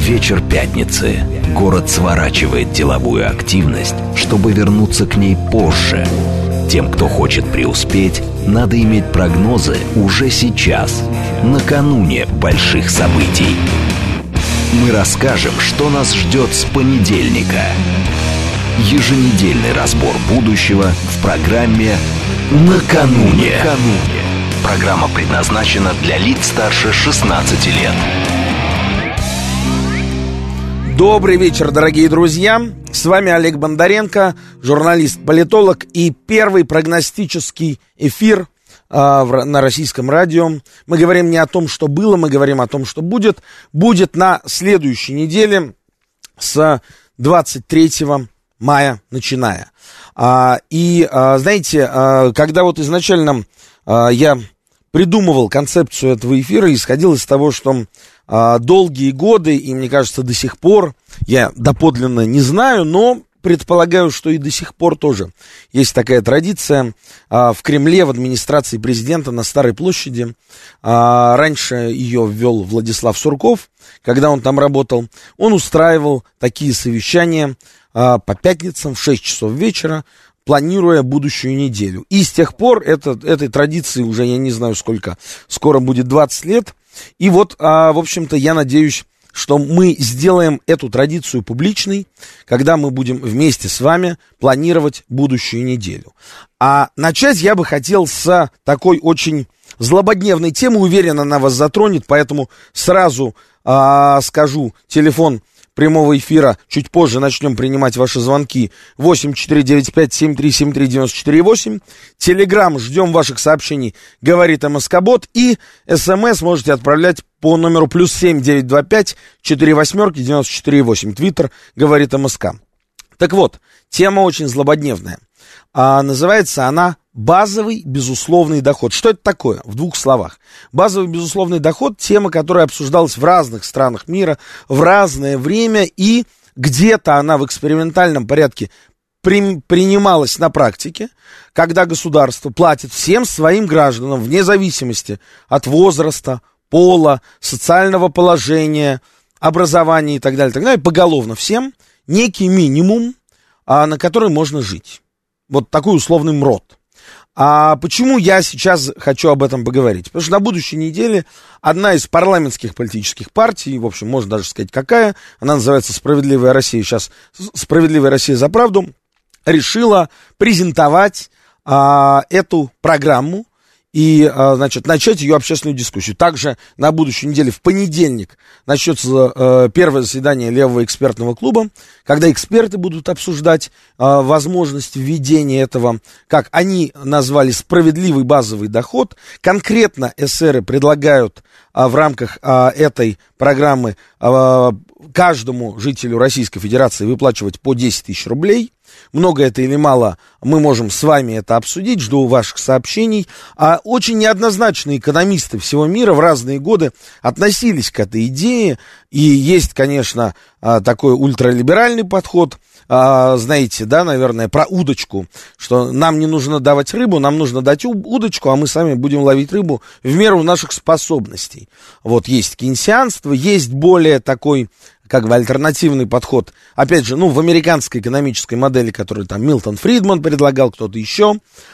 Вечер пятницы. Город сворачивает деловую активность, чтобы вернуться к ней позже. Тем, кто хочет преуспеть, надо иметь прогнозы уже сейчас, накануне больших событий. Мы расскажем, что нас ждет с понедельника. Еженедельный разбор будущего в программе «Накануне». Программа предназначена для лиц старше 16 лет. Добрый вечер, дорогие друзья. С вами Олег Бондаренко, журналист-политолог, и первый прогностический эфир на российском радио. Мы говорим не о том, что было, мы говорим о том, что будет. Будет на следующей неделе с 23 мая начиная. Знаете, когда вот изначально я придумывал концепцию этого эфира, исходил из того, что долгие годы, и мне кажется, до сих пор, я доподлинно не знаю, но предполагаю, что и до сих пор тоже есть такая традиция в Кремле, в администрации президента на Старой площади. Раньше ее ввел Владислав Сурков, когда он там работал. Он устраивал такие совещания по пятницам в 6 часов вечера, планируя будущую неделю. И с тех пор этой традиции уже, я не знаю сколько, скоро будет 20 лет. И вот, в общем-то, я надеюсь, что мы сделаем эту традицию публичной, когда мы будем вместе с вами планировать будущую неделю. А начать я бы хотел с такой очень злободневной темы. Уверен, она вас затронет, поэтому сразу скажу телефон прямого эфира. Чуть позже начнем принимать ваши звонки. 8495-7373-94-8. Телеграм, ждем ваших сообщений, говорит МСК-бот. И СМС можете отправлять по номеру +7 925 48 94-8. Твиттер, говорит МСК. Так вот, тема очень злободневная. Называется она «Базовый безусловный доход». Что это такое? В двух словах. Базовый безусловный доход – тема, которая обсуждалась в разных странах мира в разное время, и где-то она в экспериментальном порядке принималась на практике, когда государство платит всем своим гражданам, вне зависимости от возраста, пола, социального положения, образования и так далее, поголовно всем некий минимум, на который можно жить. Вот такой условный МРОТ. А почему я сейчас хочу об этом поговорить? Потому что на будущей неделе одна из парламентских политических партий, в общем, можно даже сказать какая, она называется «Справедливая Россия», сейчас «Справедливая Россия за правду», решила презентовать эту программу и, начать ее общественную дискуссию. Также на будущей неделе, в понедельник, начнется первое заседание Левого экспертного клуба, когда эксперты будут обсуждать возможность введения этого, как они назвали, справедливый базовый доход. Конкретно эсеры предлагают в рамках этой программы каждому жителю Российской Федерации выплачивать по 10 тысяч рублей. Много это или мало, мы можем с вами это обсудить, жду ваших сообщений. Очень неоднозначные экономисты всего мира в разные годы относились к этой идее, и есть, конечно, такой ультралиберальный подход, знаете, да, наверное, про удочку, что нам не нужно давать рыбу, нам нужно дать удочку, а мы сами будем ловить рыбу в меру наших способностей. Вот есть кейнсианство, есть более такой, как бы, альтернативный подход, опять же, в американской экономической модели, которую там Милтон Фридман предлагал, кто-то еще.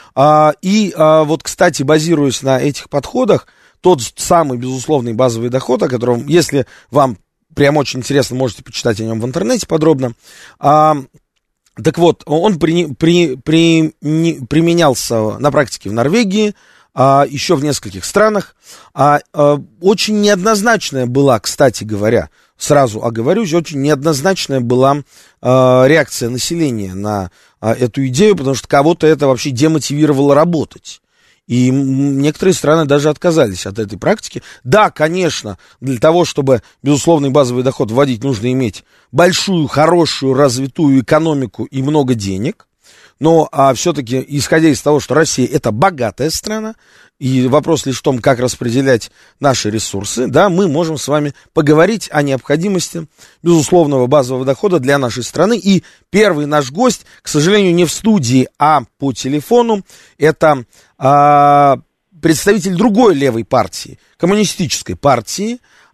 Вот, кстати, базируясь на этих подходах, тот самый безусловный базовый доход, о котором, если вам прям очень интересно, можете почитать о нем в интернете подробно. Так вот, он применялся на практике в Норвегии, еще в нескольких странах. Очень неоднозначная была, кстати говоря, сразу оговорюсь, очень неоднозначная была реакция населения на эту идею, потому что кого-то это вообще демотивировало работать. И некоторые страны даже отказались от этой практики. Да, конечно, для того, чтобы безусловный базовый доход вводить, нужно иметь большую, хорошую, развитую экономику и много денег. Но все-таки, исходя из того, что Россия — это богатая страна, и вопрос лишь в том, как распределять наши ресурсы, да, мы можем с вами поговорить о необходимости безусловного базового дохода для нашей страны. И первый наш гость, к сожалению, не в студии, а по телефону, это представитель другой левой партии, коммунистической партии,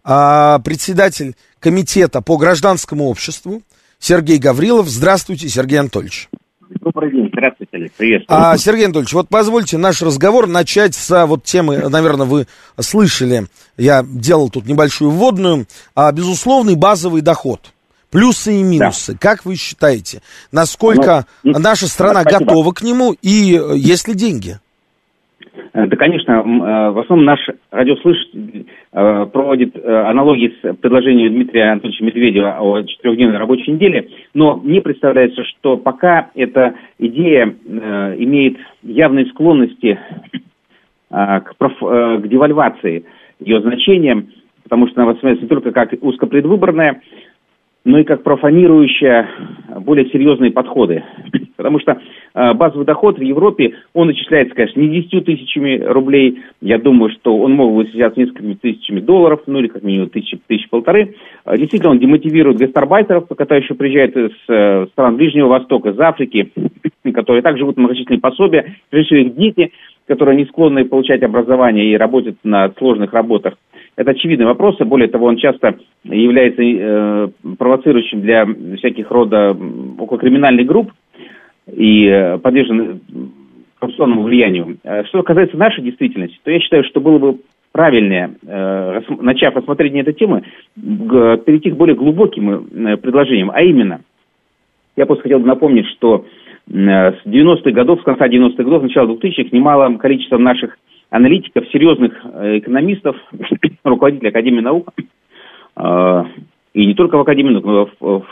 председатель комитета по гражданскому обществу Сергей Гаврилов. Здравствуйте, Сергей Анатольевич. Добрый день, здравствуйте, Олег, приветствую. Сергей Анатольевич, вот позвольте наш разговор начать с вот темы, наверное, вы слышали, я делал тут небольшую вводную, безусловный базовый доход. Плюсы и минусы. Да. Как вы считаете, насколько наша страна готова к нему и есть ли деньги? Да, конечно, в основном наш радиослушатель проводит аналогии с предложением Дмитрия Анатольевича Медведева о 4-дневной рабочей неделе, но мне представляется, что пока эта идея имеет явные склонности к девальвации ее значения, потому что она воспринимается не только как узкопредвыборная, но и как профанирующая более серьезные подходы. Потому что базовый доход в Европе, он начисляется, конечно, не 10 тысячами рублей. Я думаю, что он мог бы сейчас несколькими тысячами долларов, ну или как минимум тысячи-полторы. Действительно, он демотивирует гастарбайтеров, которые еще приезжают из стран Ближнего Востока, из Африки, которые также живут на многочисленные пособия. Прежде всего, их дети, которые не склонны получать образование и работать на сложных работах. Это очевидный вопрос, и более того, он часто является провоцирующим для всяких рода околокриминальных групп и подвержен коррупционному влиянию. Что касается нашей действительности, то я считаю, что было бы правильнее, начав рассмотрение этой темы, перейти к более глубоким предложениям, а именно, я просто хотел бы напомнить, что с 90-х годов, с конца 90-х годов, начала 2000-х, немалым количеством наших аналитиков, серьезных экономистов, руководителей Академии наук, и не только в Академии наук, но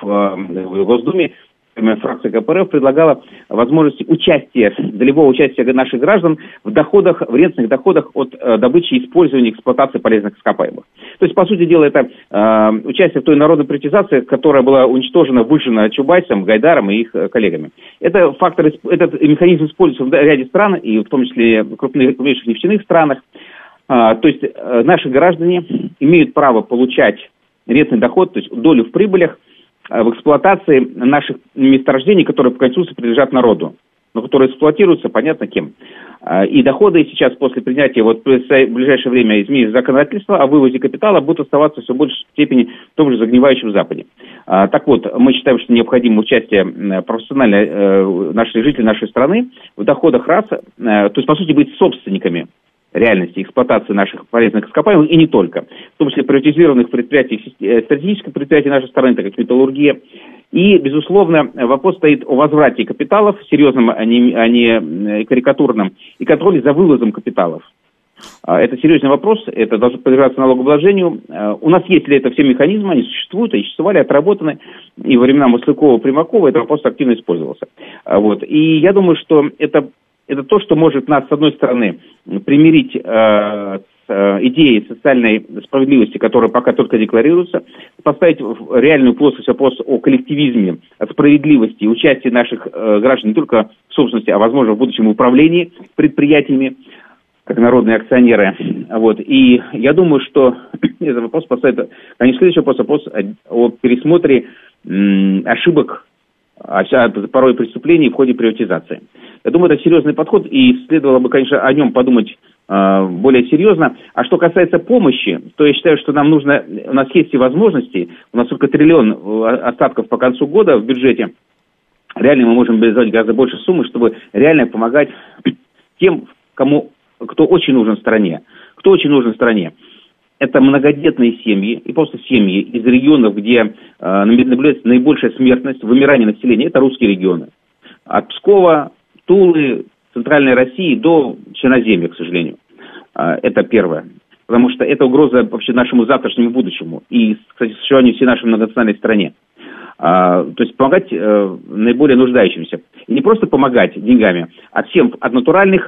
в Госдуме, фракция КПРФ предлагала возможность участия, долевого участия наших граждан в доходах, в рентных доходах от добычи, использования и эксплуатации полезных ископаемых. То есть, по сути дела, это участие в той народной приватизации, которая была уничтожена, выжжена Чубайсом, Гайдаром и их коллегами. Этот механизм используется в ряде стран, и в том числе в крупнейших нефтяных странах. То есть, наши граждане имеют право получать рентный доход, то есть долю в прибылях, в эксплуатации наших месторождений, которые по Конституции принадлежат народу, но которые эксплуатируются, понятно, кем. И доходы сейчас после принятия, в ближайшее время изменения законодательства о вывозе капитала будут оставаться все в большей степени в том же загнивающем Западе. Так вот, мы считаем, что необходимо участие профессиональных наших жителей нашей страны в доходах РАС, то есть, по сути, быть собственниками реальности эксплуатации наших полезных ископаемых, и не только, в том числе приватизированных предприятий, стратегических предприятий нашей страны, так как металлургия. И, безусловно, вопрос стоит о возврате капиталов, серьезном, а не карикатурном, и контроле за вывозом капиталов. Это серьезный вопрос, это должно подвергаться налогообложению. У нас есть для этого все механизмы, они существуют, они существовали, отработаны, и во времена Маслякова, Примакова этот вопрос активно использовался. И я думаю, что это то, что может нас, с одной стороны, примирить с идеей социальной справедливости, которая пока только декларируется, поставить в реальную плоскость вопрос о коллективизме, о справедливости и участии наших граждан не только в собственности, а, возможно, в будущем управлении предприятиями, как народные акционеры. И я думаю, что этот вопрос поставит, конечно, следующий вопрос о пересмотре ошибок, порой преступлений в ходе приватизации. Я думаю, это серьезный подход, и следовало бы, конечно, о нем подумать более серьезно. А что касается помощи, то я считаю, что нам нужно, у нас есть и возможности, у нас только 1 триллион остатков по концу года в бюджете, реально мы можем мобилизовать гораздо больше суммы, чтобы реально помогать тем, кто очень нужен стране. Кто очень нужен стране? Это многодетные семьи и просто семьи из регионов, где наблюдается наибольшая смертность, вымирание населения. Это русские регионы. От Пскова, Тулы, Центральной России до Черноземья, к сожалению. Это первое. Потому что это угроза вообще нашему завтрашнему будущему. И, кстати, существованию всей нашей многонациональной стране. То есть помогать наиболее нуждающимся. И не просто помогать деньгами, а всем от натуральных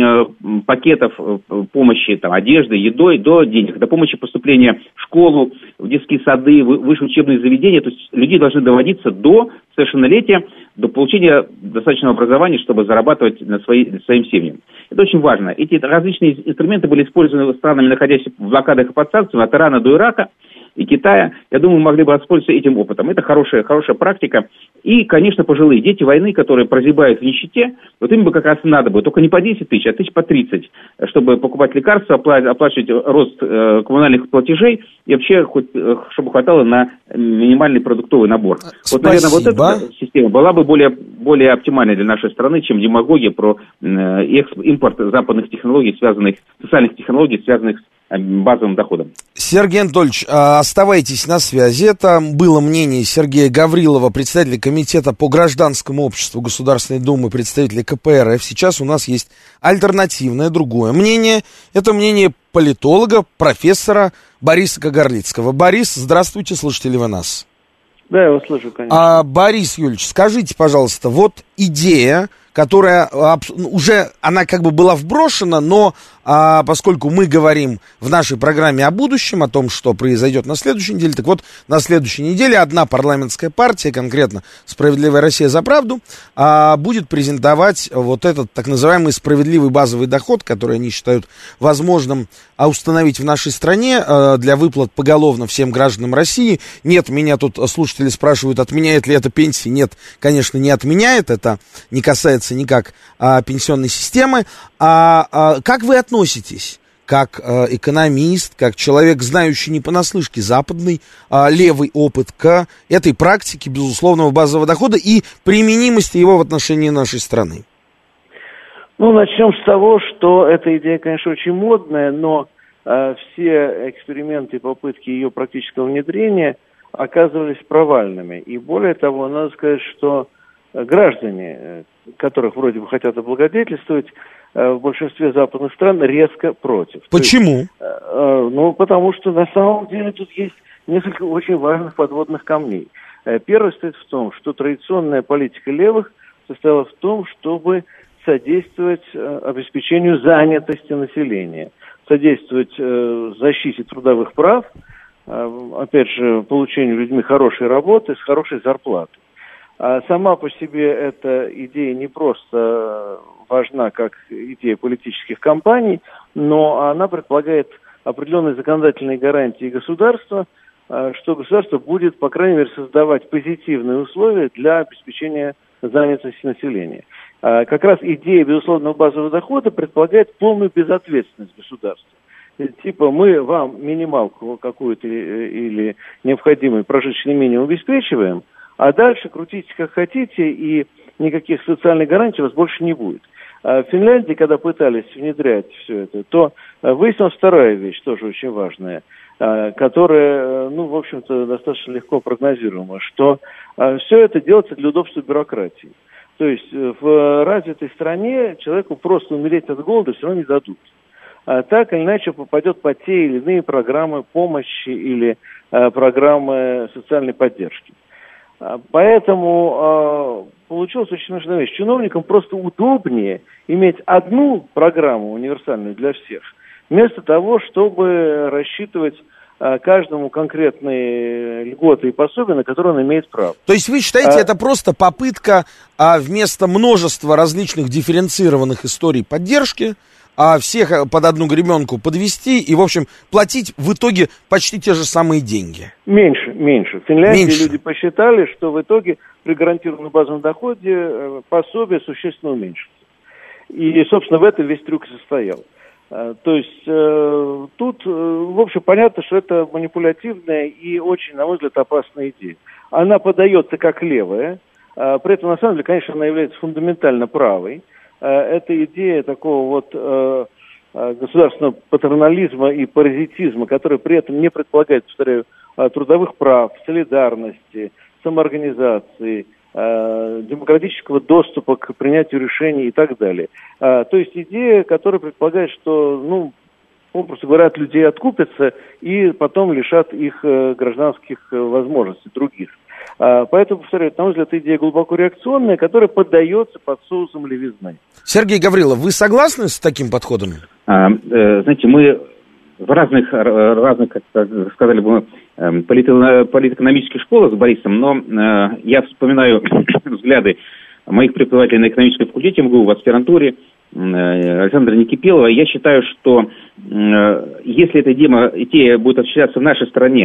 пакетов помощи, одежды, едой, до денег, до помощи поступления в школу, в детские сады, в высшие учебные заведения. То есть люди должны доводиться до совершеннолетия, до получения достаточного образования, чтобы зарабатывать своим семьям. Это очень важно. Эти различные инструменты были использованы странами, находящимися в блокадах и под санкциями, от Ирана до Ирака. и Китая. Я думаю, мы могли бы воспользоваться этим опытом. Это хорошая практика. И, конечно, пожилые дети войны, которые прозябают в нищете, вот им бы как раз надо бы, только не по 10 тысяч, а тысяч по 30, чтобы покупать лекарства, оплачивать рост коммунальных платежей и вообще хоть, чтобы хватало на минимальный продуктовый набор. Спасибо. Вот, наверное, вот эта система была бы более оптимальной для нашей страны, чем демагогия про импорт западных технологий, социальных технологий, связанных с базовым доходом. Сергей Анатольевич, оставайтесь на связи. Это было мнение Сергея Гаврилова, председателя Комитета по гражданскому обществу Государственной Думы, представителя КПРФ. Сейчас у нас есть альтернативное, другое мнение. Это мнение политолога, профессора Бориса Кагарлицкого. Борис, здравствуйте, слышите ли вы нас? Да, я вас слышу, конечно. Борис Юрьевич, скажите, пожалуйста, вот идея, которая уже, она как бы была вброшена, но поскольку мы говорим в нашей программе о будущем, о том, что произойдет на следующей неделе, так вот, на следующей неделе одна парламентская партия, конкретно «Справедливая Россия за правду», будет презентовать вот этот так называемый справедливый базовый доход, который они считают возможным установить в нашей стране для выплат поголовно всем гражданам России. Нет, меня тут слушатели спрашивают, отменяет ли это пенсии. Нет, конечно, не отменяет, это не касается никак пенсионной системы. Как вы относитесь, как экономист, как человек, знающий не понаслышке западный левый опыт, к этой практике безусловного базового дохода и применимости его в отношении нашей страны? Ну, начнем с того, что эта идея, конечно, очень модная, но все эксперименты и попытки ее практического внедрения оказывались провальными. И более того, надо сказать, что граждане, которых вроде бы хотят облагодетельствовать, в большинстве западных стран резко против. Почему? Потому что на самом деле тут есть несколько очень важных подводных камней. Первое стоит в том, что традиционная политика левых состояла в том, чтобы содействовать обеспечению занятости населения, содействовать защите трудовых прав, опять же, получению людьми хорошей работы с хорошей зарплатой. А сама по себе эта идея не просто важна как идея политических кампаний, но она предполагает определенные законодательные гарантии государства, что государство будет, по крайней мере, создавать позитивные условия для обеспечения занятости населения. Как раз идея безусловного базового дохода предполагает полную безответственность государства. Типа мы вам минималку какую-то или необходимый прожиточный минимум обеспечиваем, а дальше крутите как хотите, и никаких социальных гарантий у вас больше не будет. В Финляндии, когда пытались внедрять все это, то выяснилась вторая вещь, тоже очень важная, которая, в общем-то, достаточно легко прогнозируема, что все это делается для удобства бюрократии. То есть в развитой стране человеку просто умереть от голода все равно не дадут. Так или иначе попадет под те или иные программы помощи или программы социальной поддержки. Поэтому получилась очень смешная вещь. Чиновникам просто удобнее иметь одну программу универсальную для всех, вместо того, чтобы рассчитывать каждому конкретные льготы и пособия, на которые он имеет право. То есть вы считаете, это просто попытка вместо множества различных дифференцированных историй поддержки всех под одну гребенку подвести и, в общем, платить в итоге почти те же самые деньги? Меньше. В Финляндии люди посчитали, что в итоге при гарантированном базовом доходе пособие существенно уменьшится. И, собственно, в этом весь трюк состоял. То есть тут, в общем, понятно, что это манипулятивная и очень, на мой взгляд, опасная идея. Она подается как левая, при этом, на самом деле, конечно, она является фундаментально правой. Это идея такого вот государственного патернализма и паразитизма, который при этом не предполагает, повторяю, трудовых прав, солидарности, самоорганизации, демократического доступа к принятию решений и так далее. То есть идея, которая предполагает, что, попросту говоря, от людей откупятся и потом лишат их гражданских возможностей других. Поэтому, повторяю, на мой взгляд, идея глубоко реакционная, которая поддается под соусом левизны. Сергей Гаврилов, вы согласны с таким подходом? Знаете, мы в разных, как сказали бы, политэкономических школах с Борисом, но я вспоминаю взгляды моих преподавателей на экономическом факультете МГУ в аспирантуре, Александра Никипелова. Я считаю, что если эта идея будет осуществляться в нашей стране,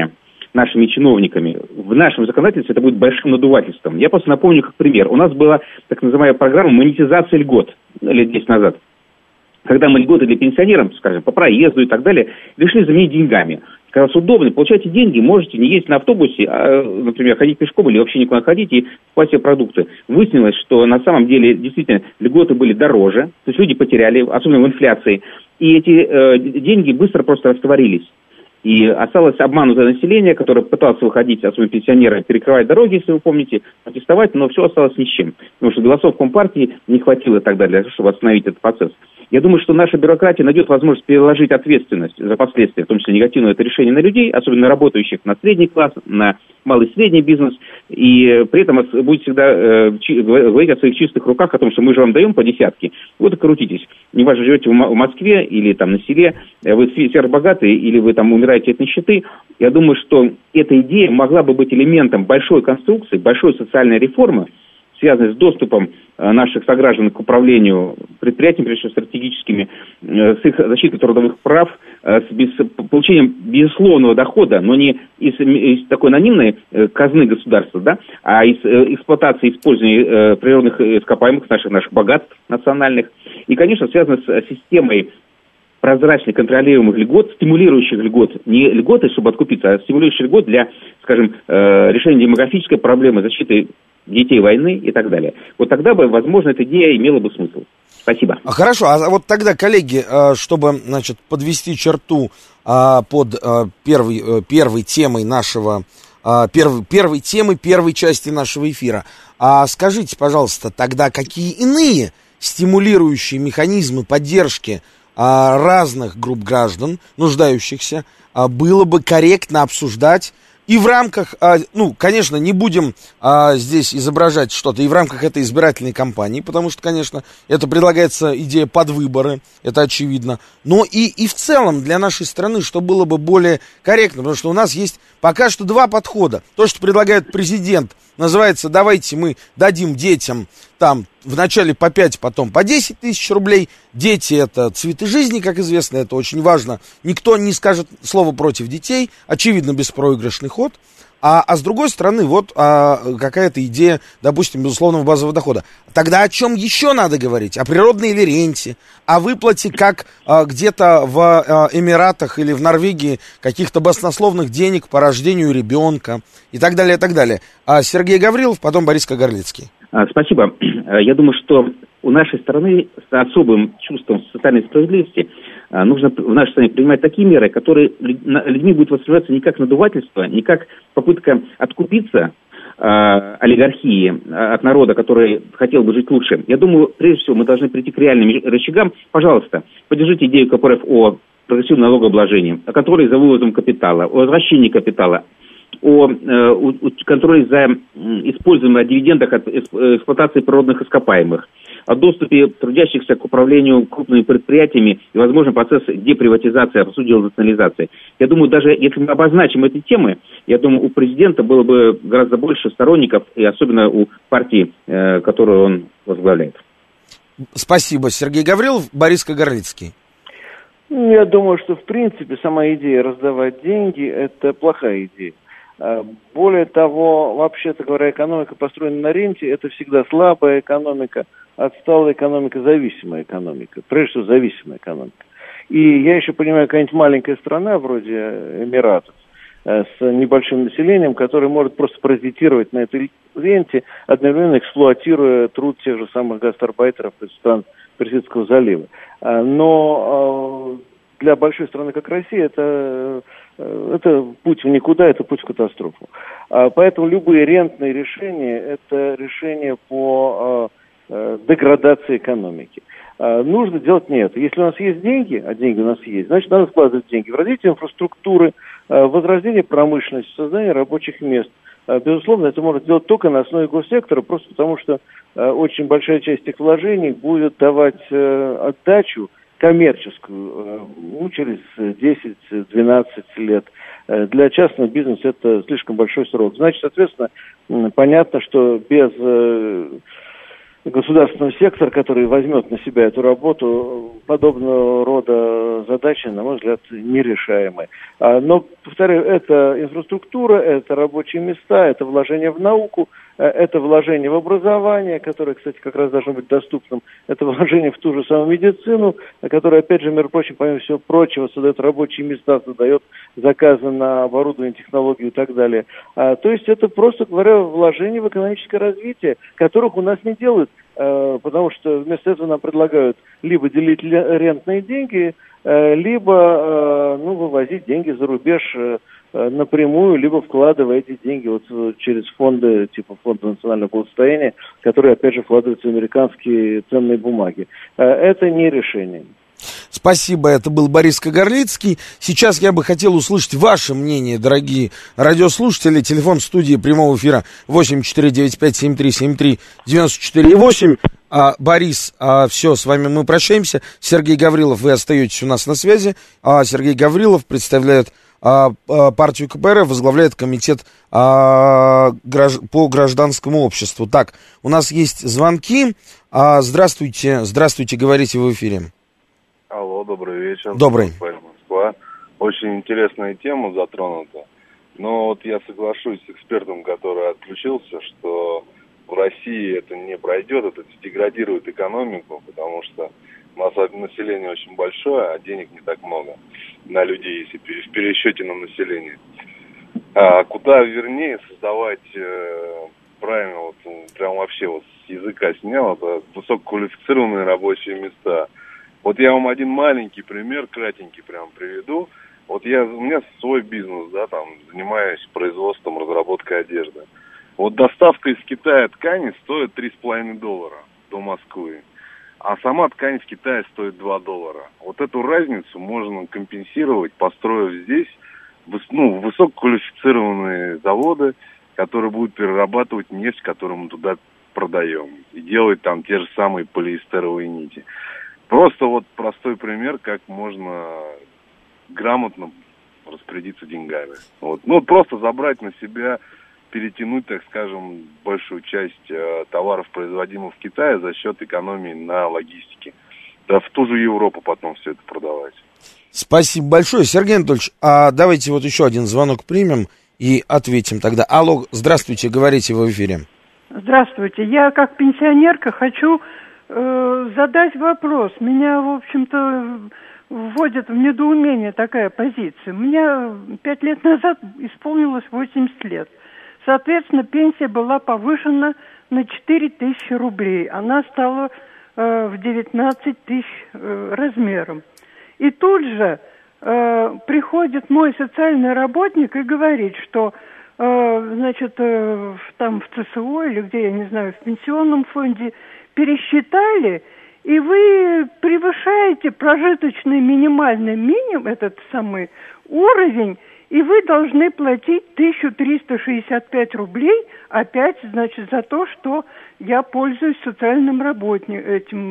нашими чиновниками, в нашем законодательстве это будет большим надувательством. Я просто напомню как пример. У нас была так называемая программа монетизации льгот лет 10 назад, когда мы льготы для пенсионеров, скажем, по проезду и так далее, решили заменить деньгами. Когда удобно, получаете деньги, можете не ездить на автобусе, а, например, ходить пешком или вообще никуда ходить и покупать себе продукты. Выяснилось, что на самом деле действительно льготы были дороже, то есть люди потеряли, особенно в инфляции, и эти деньги быстро просто растворились. И осталось обманутое население, которое пыталось выходить, особенно пенсионеры, перекрывать дороги, если вы помните, протестовать, но все осталось ни с чем. Потому что голосов Компартии не хватило тогда для того, чтобы остановить этот процесс. Я думаю, что наша бюрократия найдет возможность переложить ответственность за последствия, в том числе негативное это решение на людей, особенно на работающих, на средний класс, на малый и средний бизнес, и при этом будет всегда говорить о своих чистых руках, о том, что мы же вам даем по десятке, вот и крутитесь. Неважно, живете в Москве или там на селе, вы сверхбогатые или вы там умираете от нищеты. Я думаю, что эта идея могла бы быть элементом большой конструкции, большой социальной реформы, связанной с доступом наших сограждан к управлению предприятиями, прежде всего стратегическими, с их защитой трудовых прав, с получением безусловного дохода, но не из такой анонимной казны государства, да, а из эксплуатации, использования природных ископаемых, наших богатств национальных. И, конечно, связано с системой прозрачных, контролируемых льгот, стимулирующих льгот, не льготы, чтобы откупиться, а стимулирующих льгот для, скажем, решения демографической проблемы, защиты детей войны и так далее. Вот тогда бы, возможно, эта идея имела бы смысл. Спасибо. Хорошо, а вот тогда, коллеги, чтобы, значит, подвести черту под первой темой нашего, первой темы первой части нашего эфира, скажите, пожалуйста, тогда какие иные стимулирующие механизмы поддержки разных групп граждан, нуждающихся, было бы корректно обсуждать и в рамках, ну, конечно, не будем здесь изображать что-то, и в рамках этой избирательной кампании, потому что, конечно, это предлагается идея под выборы, это очевидно, но и в целом для нашей страны, что было бы более корректно, потому что у нас есть пока что два подхода. То, что предлагает президент, называется «давайте мы дадим детям там вначале по 5, потом по 10 тысяч рублей». Дети — это цветы жизни, как известно, это очень важно. Никто не скажет слова против детей, очевидно, беспроигрышный ход. А с другой стороны, вот какая-то идея, допустим, безусловного базового дохода. Тогда о чем еще надо говорить? О природной или ренте, о выплате, как где-то в Эмиратах или в Норвегии, каких-то баснословных денег по рождению ребенка и так далее, и так далее. Сергей Гаврилов, потом Борис Кагарлицкий. Спасибо. Я думаю, что у нашей страны с особым чувством социальной справедливости нужно в нашей стране принимать такие меры, которые людьми будут восприниматься не как надувательство, не как попытка откупиться олигархии от народа, который хотел бы жить лучше. Я думаю, прежде всего, мы должны прийти к реальным рычагам. Пожалуйста, поддержите идею КПРФ о прогрессивном налогообложении, о контроле за вывозом капитала, о возвращении капитала, о контроле за использованием дивидендах от эксплуатации природных ископаемых, о доступе трудящихся к управлению крупными предприятиями и, возможно, процесс деприватизации, а по сути дела национализации. Я думаю, даже если мы обозначим эти темы, я думаю, у президента было бы гораздо больше сторонников, и особенно у партии, которую он возглавляет. Спасибо, Сергей Гаврилов. Борис Кагарлицкий. Я думаю, что в принципе сама идея раздавать деньги – это плохая идея. Более того, вообще-то говоря, экономика, построена на ренте, это всегда слабая экономика, отсталая экономика, зависимая экономика, прежде всего зависимая экономика. И я еще понимаю, какая-нибудь маленькая страна, вроде Эмиратов, с небольшим населением, которая может просто паразитировать на этой ренте, одновременно эксплуатируя труд тех же самых гастарбайтеров из стран Персидского залива. Но для большой страны, как Россия, это путь в никуда, это путь в катастрофу. Поэтому любые рентные решения – это решения по деградации экономики. Нужно делать не это. Если у нас есть деньги, а деньги у нас есть, значит, надо вкладывать деньги в развитие инфраструктуры, возрождение промышленности, создание рабочих мест. Безусловно, это можно делать только на основе госсектора, просто потому что очень большая часть этих вложений будет давать отдачу коммерческую, через 10-12 лет. Для частного бизнеса это слишком большой срок. Значит, соответственно, понятно, что без государственного сектора, который возьмет на себя эту работу, подобного рода задачи, на мой взгляд, нерешаемы. Но, повторяю, это инфраструктура, это рабочие места, это вложение в науку, это вложение в образование, которое, кстати, как раз должно быть доступным, это вложение в ту же самую медицину, которая, опять же, между прочим, помимо всего прочего, создает рабочие места, создает заказы на оборудование, технологию и так далее. То есть это, просто говоря, вложение в экономическое развитие, которых у нас не делают, потому что вместо этого нам предлагают либо делить рентные деньги, либо вывозить деньги за рубеж напрямую, либо вкладывая эти деньги вот через фонды, типа фонда национального благосостояния, которые, опять же, вкладываются в американские ценные бумаги. Это не решение. Спасибо, это был Борис Кагарлицкий. Сейчас я бы хотел услышать ваше мнение, дорогие радиослушатели. Телефон студии прямого эфира 8495-7373-94,8. Борис, все, с вами мы прощаемся. Сергей Гаврилов, вы остаетесь у нас на связи. Сергей Гаврилов представляет партию КПРФ, возглавляет комитет по гражданскому обществу. Так, у нас есть звонки. Здравствуйте, говорите в эфире. Алло, добрый вечер. Добрый. Москва. Очень интересная тема затронута. Но вот я соглашусь с экспертом, который отключился, что в России это не пройдет, это деградирует экономику, потому что у нас население очень большое, а денег не так много на людей, если в пересчете на население. Куда вернее создавать правильно, вот прям вообще вот с языка снял, это высококвалифицированные рабочие места. Вот я вам один маленький пример, кратенький прям приведу. Вот у меня свой бизнес, да, там, занимаюсь производством, разработкой одежды. Вот доставка из Китая ткани стоит $3,5 до Москвы, а сама ткань в Китае стоит $2. Вот эту разницу можно компенсировать, построив здесь высококвалифицированные заводы, которые будут перерабатывать нефть, которую мы туда продаем, и делать там те же самые полиэстеровые нити. Просто вот простой пример, как можно грамотно распорядиться деньгами. Вот. Просто забрать на себя, перетянуть, так скажем, большую часть товаров, производимых в Китае, за счет экономии на логистике. Да в ту же Европу потом все это продавать. Спасибо большое. Сергей Анатольевич, давайте вот еще один звонок примем и ответим тогда. Алло, здравствуйте, говорите в эфире. Здравствуйте. Я как пенсионерка хочу задать вопрос. Меня, в общем-то, вводит в недоумение такая позиция. Мне 5 лет назад исполнилось 80 лет. Соответственно, пенсия была повышена на 4 тысячи рублей. Она стала в 19 тысяч размером. И тут же приходит мой социальный работник и говорит, что там в ЦСО или где, я не знаю, в пенсионном фонде пересчитали, и вы превышаете прожиточный минимальный минимум, этот самый уровень, и вы должны платить 1365 рублей опять, за то, что я пользуюсь социальным работником,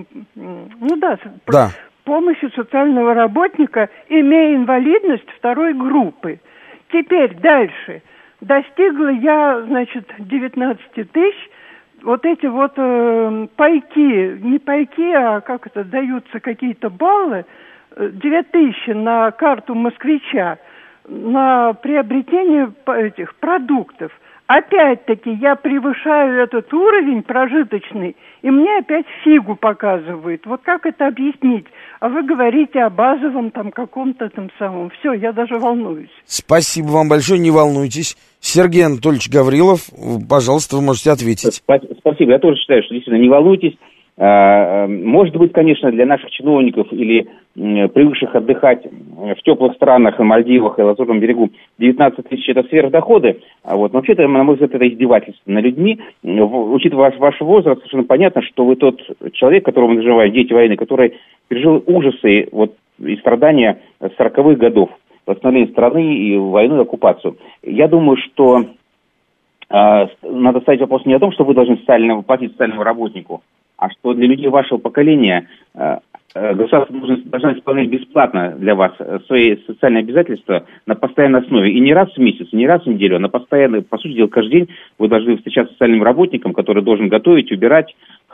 помощью социального работника, имея инвалидность 2 группы. Теперь дальше. Достигла я, 19 тысяч. Вот эти вот пайки, не пайки, а даются какие-то баллы, 2000 на карту москвича, на приобретение этих продуктов. Опять-таки я превышаю этот уровень прожиточный, и мне опять фигу показывают. Вот как это объяснить? А вы говорите о базовом каком-то самом. Все, я даже волнуюсь. Спасибо вам большое, не волнуйтесь. Сергей Анатольевич Гаврилов, пожалуйста, вы можете ответить. Спасибо, я тоже считаю, что действительно не волнуйтесь. Может быть, конечно, для наших чиновников или привыкших отдыхать в теплых странах, и Мальдивах, и Лазурном берегу 19 тысяч – это сверхдоходы. Но вообще-то, на мой взгляд, это издевательство над людьми. Учитывая ваш возраст, совершенно понятно, что вы тот человек, которого мы называем дети войны, который пережил ужасы и страдания 40-х годов, восстановление страны и войну и оккупацию. Я думаю, что надо ставить вопрос не о том, что вы должны платить социальному работнику, а что для людей вашего поколения государство должно исполнять бесплатно для вас свои социальные обязательства на постоянной основе. И не раз в месяц, не раз в неделю, а на постоянной, по сути дела, каждый день вы должны встречаться с социальным работником, который должен готовить, убирать,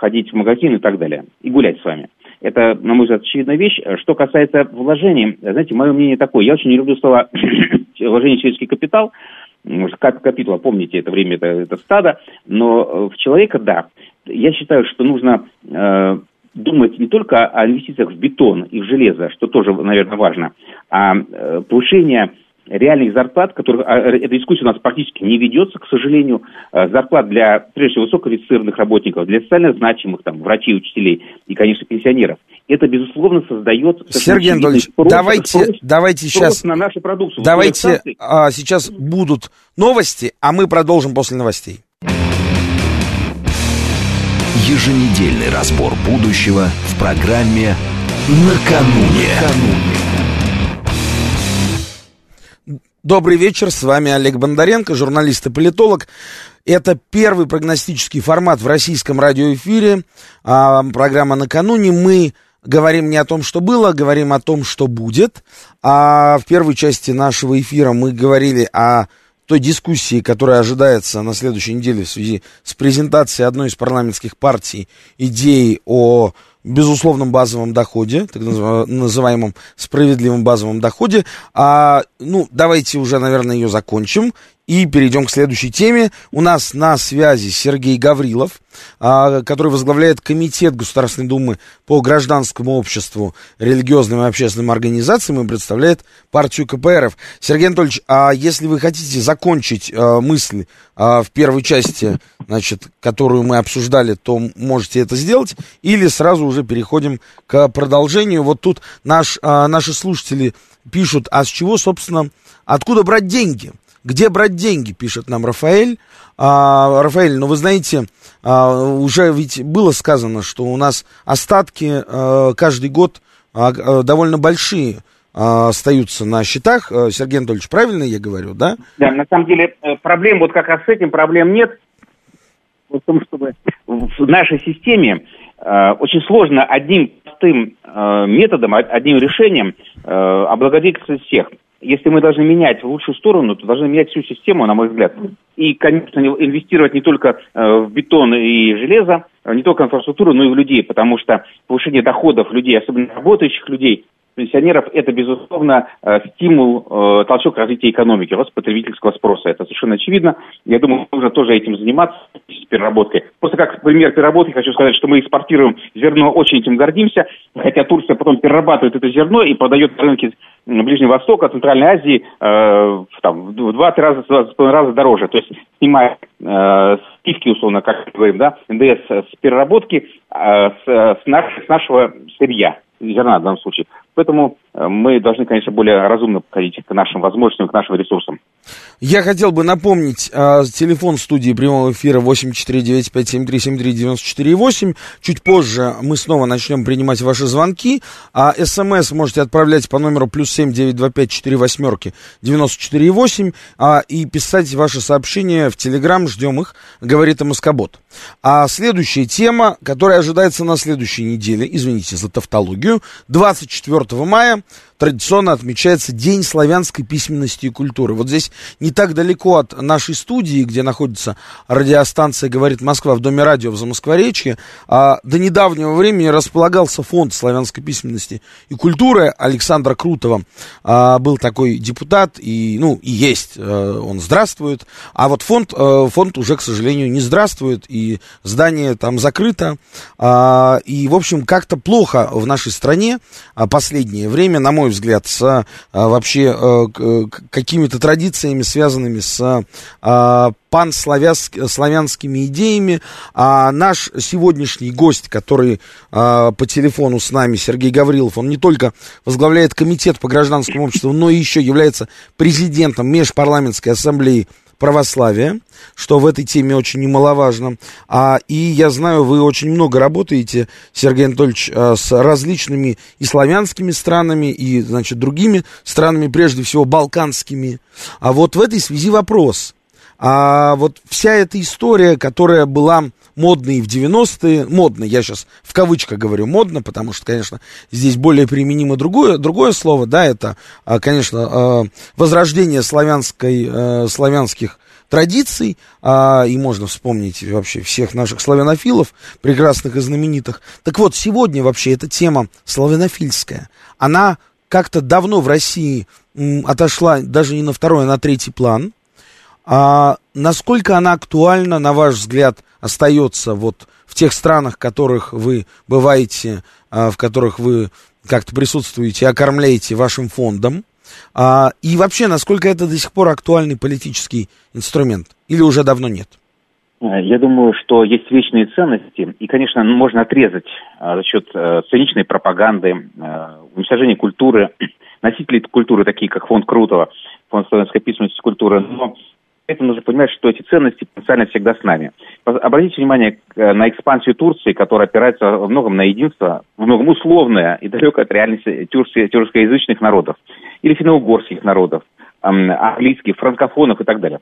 ходить в магазин и так далее, и гулять с вами. Это, на мой взгляд, очевидная вещь. Что касается вложений, знаете, мое мнение такое. Я очень не люблю слово «вложение в человеческий капитал». Капитал, помните, это время, это стадо. Но в человека, да. Я считаю, что нужно думать не только о инвестициях в бетон и в железо, что тоже, наверное, важно, а повышение реальных зарплат, которых эта дискуссия у нас практически не ведется, к сожалению, зарплат для, прежде всего, высококвалифицированных работников, для социально значимых, там, врачей, учителей и, конечно, пенсионеров. Это, безусловно, создает... Сергей Анатольевич, давайте сейчас... на нашу продукцию. Давайте сейчас будут новости, а мы продолжим после новостей. Еженедельный разбор будущего в программе «Накануне». Добрый вечер, с вами Олег Бондаренко, журналист и политолог. Это первый прогностический формат в российском радиоэфире, программа «Накануне». Мы говорим не о том, что было, говорим о том, что будет. А в первой части нашего эфира мы говорили о той дискуссии, которая ожидается на следующей неделе в связи с презентацией одной из парламентских партий идеи о безусловном базовом доходе, так называемом справедливом базовом доходе. Давайте уже, наверное, ее закончим и перейдем к следующей теме. У нас на связи Сергей Гаврилов, который возглавляет Комитет Государственной Думы по гражданскому обществу, религиозным и общественным организациям и представляет партию КПРФ. Сергей Анатольевич, если вы хотите закончить мысль в первой части, которую мы обсуждали, то можете это сделать, или сразу уже переходим к продолжению. Вот тут наши слушатели пишут, с чего, собственно, откуда брать деньги? Где брать деньги, пишет нам Рафаэль. Рафаэль, вы знаете, уже ведь было сказано, что у нас остатки каждый год довольно большие остаются на счетах. Сергей Анатольевич, правильно я говорю, да? Да, на самом деле проблем вот как раз с этим проблем нет. В том, чтобы в нашей системе очень сложно одним простым методом, одним решением облагодетельствовать всех. Если мы должны менять в лучшую сторону, то должны менять всю систему, на мой взгляд. И, конечно, инвестировать не только в бетон и железо, не только в инфраструктуру, но и в людей, потому что повышение доходов людей, особенно работающих людей, пенсионеров, это, безусловно, стимул, толчок развития экономики, рост потребительского спроса. Это совершенно очевидно. Я думаю, нужно тоже этим заниматься, с переработкой. Просто как пример переработки хочу сказать, что мы экспортируем зерно, очень этим гордимся, хотя Турция потом перерабатывает это зерно и продает на рынке Ближнего Востока, Центральной Азии в 2-3 раза дороже. То есть снимая скидки, условно, как мы говорим, да, НДС с переработки с нашего сырья, зерна в данном случае. Поэтому мы должны, конечно, более разумно подходить к нашим возможностям, к нашим ресурсам. Я хотел бы напомнить телефон студии прямого эфира 8495-7373-94-8. Чуть позже мы снова начнем принимать ваши звонки. СМС можете отправлять по номеру +7 925 48 94-8 и писать ваши сообщения в Телеграм. Ждем их, говорит МСК-бот. А следующая тема, которая ожидается на следующей неделе, извините за тавтологию, 24 мая традиционно отмечается День славянской письменности и культуры. Вот здесь не так далеко от нашей студии, где находится радиостанция «Говорит Москва» в Доме радио в Замоскворечье, до недавнего времени располагался фонд славянской письменности и культуры Александра Крутова. Был такой депутат, и есть, он здравствует. А вот фонд уже, к сожалению, не здравствует, и здание там закрыто. И, в общем, как-то плохо в нашей стране последнее время, на мой взгляд, с вообще какими-то традициями, связанными с панславянскими идеями. Наш сегодняшний гость, который по телефону с нами, Сергей Гаврилов, он не только возглавляет Комитет по гражданскому обществу, но и еще является президентом Межпарламентской ассамблеи православия, что в этой теме очень немаловажно. И я знаю, вы очень много работаете, Сергей Анатольевич, с различными и славянскими странами, и, другими странами, прежде всего, балканскими. Вот в этой связи вопрос. Вот вся эта история, которая была модной в 90-е, модной, я сейчас в кавычках говорю модно, потому что, конечно, здесь более применимо другое слово, да, это, конечно, возрождение славянских традиций, и можно вспомнить вообще всех наших славянофилов, прекрасных и знаменитых. Так вот, сегодня вообще эта тема славянофильская, она как-то давно в России отошла даже не на второй, а на третий план. Насколько она актуальна, на ваш взгляд, остается вот в тех странах, в которых вы бываете, в которых вы как-то присутствуете, окормляете вашим фондом? И вообще, насколько это до сих пор актуальный политический инструмент? Или уже давно нет? Я думаю, что есть вечные ценности, и, конечно, можно отрезать за счет циничной пропаганды, уничтожения культуры, носителей культуры, такие как фонд Крутого, фонд славянской письменности и культуры, но это нужно понимать, что эти ценности потенциально всегда с нами. Обратите внимание на экспансию Турции, которая опирается во многом на единство, во многом условное и далекое от реальности тюркскоязычных народов, или финно-угорских народов, английских, франкофонов и так далее.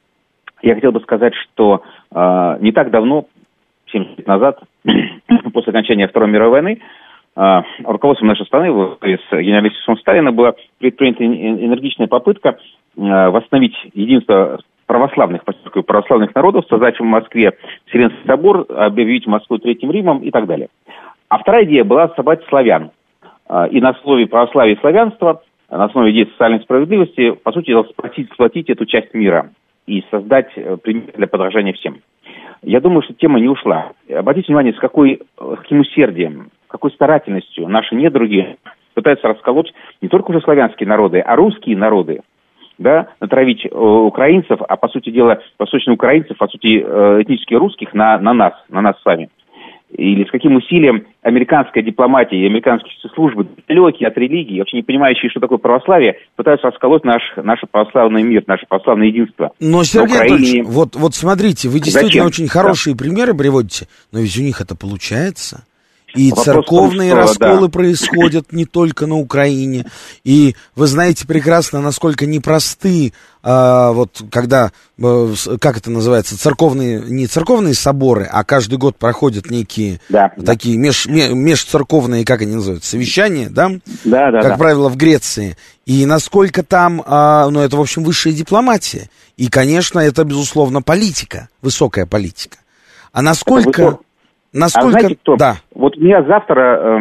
Я хотел бы сказать, что не так давно, 70 лет назад, после окончания Второй мировой войны, руководством нашей страны, с генералиссимусом Сталина, была предпринята энергичная попытка восстановить единство православных народов, создать в Москве Вселенский собор, объявить Москву Третьим Римом и так далее. А вторая идея была собрать славян. И на основе православия и славянства, на основе идеи социальной справедливости, по сути, сплотить эту часть мира и создать пример для подражания всем. Я думаю, что тема не ушла. Обратите внимание, с каким усердием, какой старательностью наши недруги пытаются расколоть не только уже славянские народы, а русские народы. Да, натравить украинцев, а по сути дела восточноукраинцев, по сути этнически русских на нас с вами. Или с каким усилием американская дипломатия и американские службы, далекие от религии, вообще не понимающие, что такое православие, пытаются расколоть наш православный мир, наше православное единство. Но, Сергей Анатольевич, вот смотрите, вы действительно очень хорошие примеры приводите, но ведь у них это получается. И вопрос церковные расколы происходят не только на Украине. И вы знаете прекрасно, насколько непросты, вот когда, как это называется, не церковные соборы, а каждый год проходят некие такие межцерковные, как они называются, совещания, да? Как правило, в Греции. И насколько там, это, в общем, высшая дипломатия. И, конечно, это, безусловно, политика, высокая политика. А насколько... знаете кто? Да. Вот у меня завтра,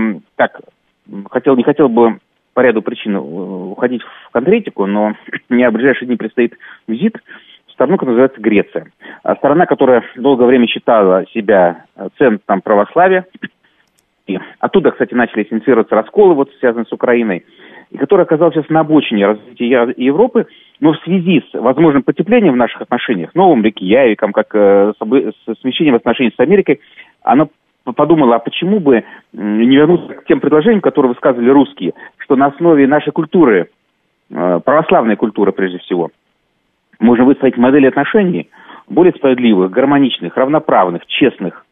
не хотел бы по ряду причин уходить в конкретику, но у меня в ближайшие дни предстоит визит в страну, которая называется Греция. Страна, которая долгое время считала себя центром православия. И оттуда, кстати, начали инициироваться расколы, связанные с Украиной, и которая оказалась сейчас на обочине развития Европы, но в связи с возможным потеплением в наших отношениях, новым Рейкьявиком, как смещением отношений с Америкой, она подумала, а почему бы не вернуться к тем предложениям, которые высказывали русские, что на основе нашей культуры, православной культуры прежде всего, можно выстроить модели отношений более справедливых, гармоничных, равноправных, честных,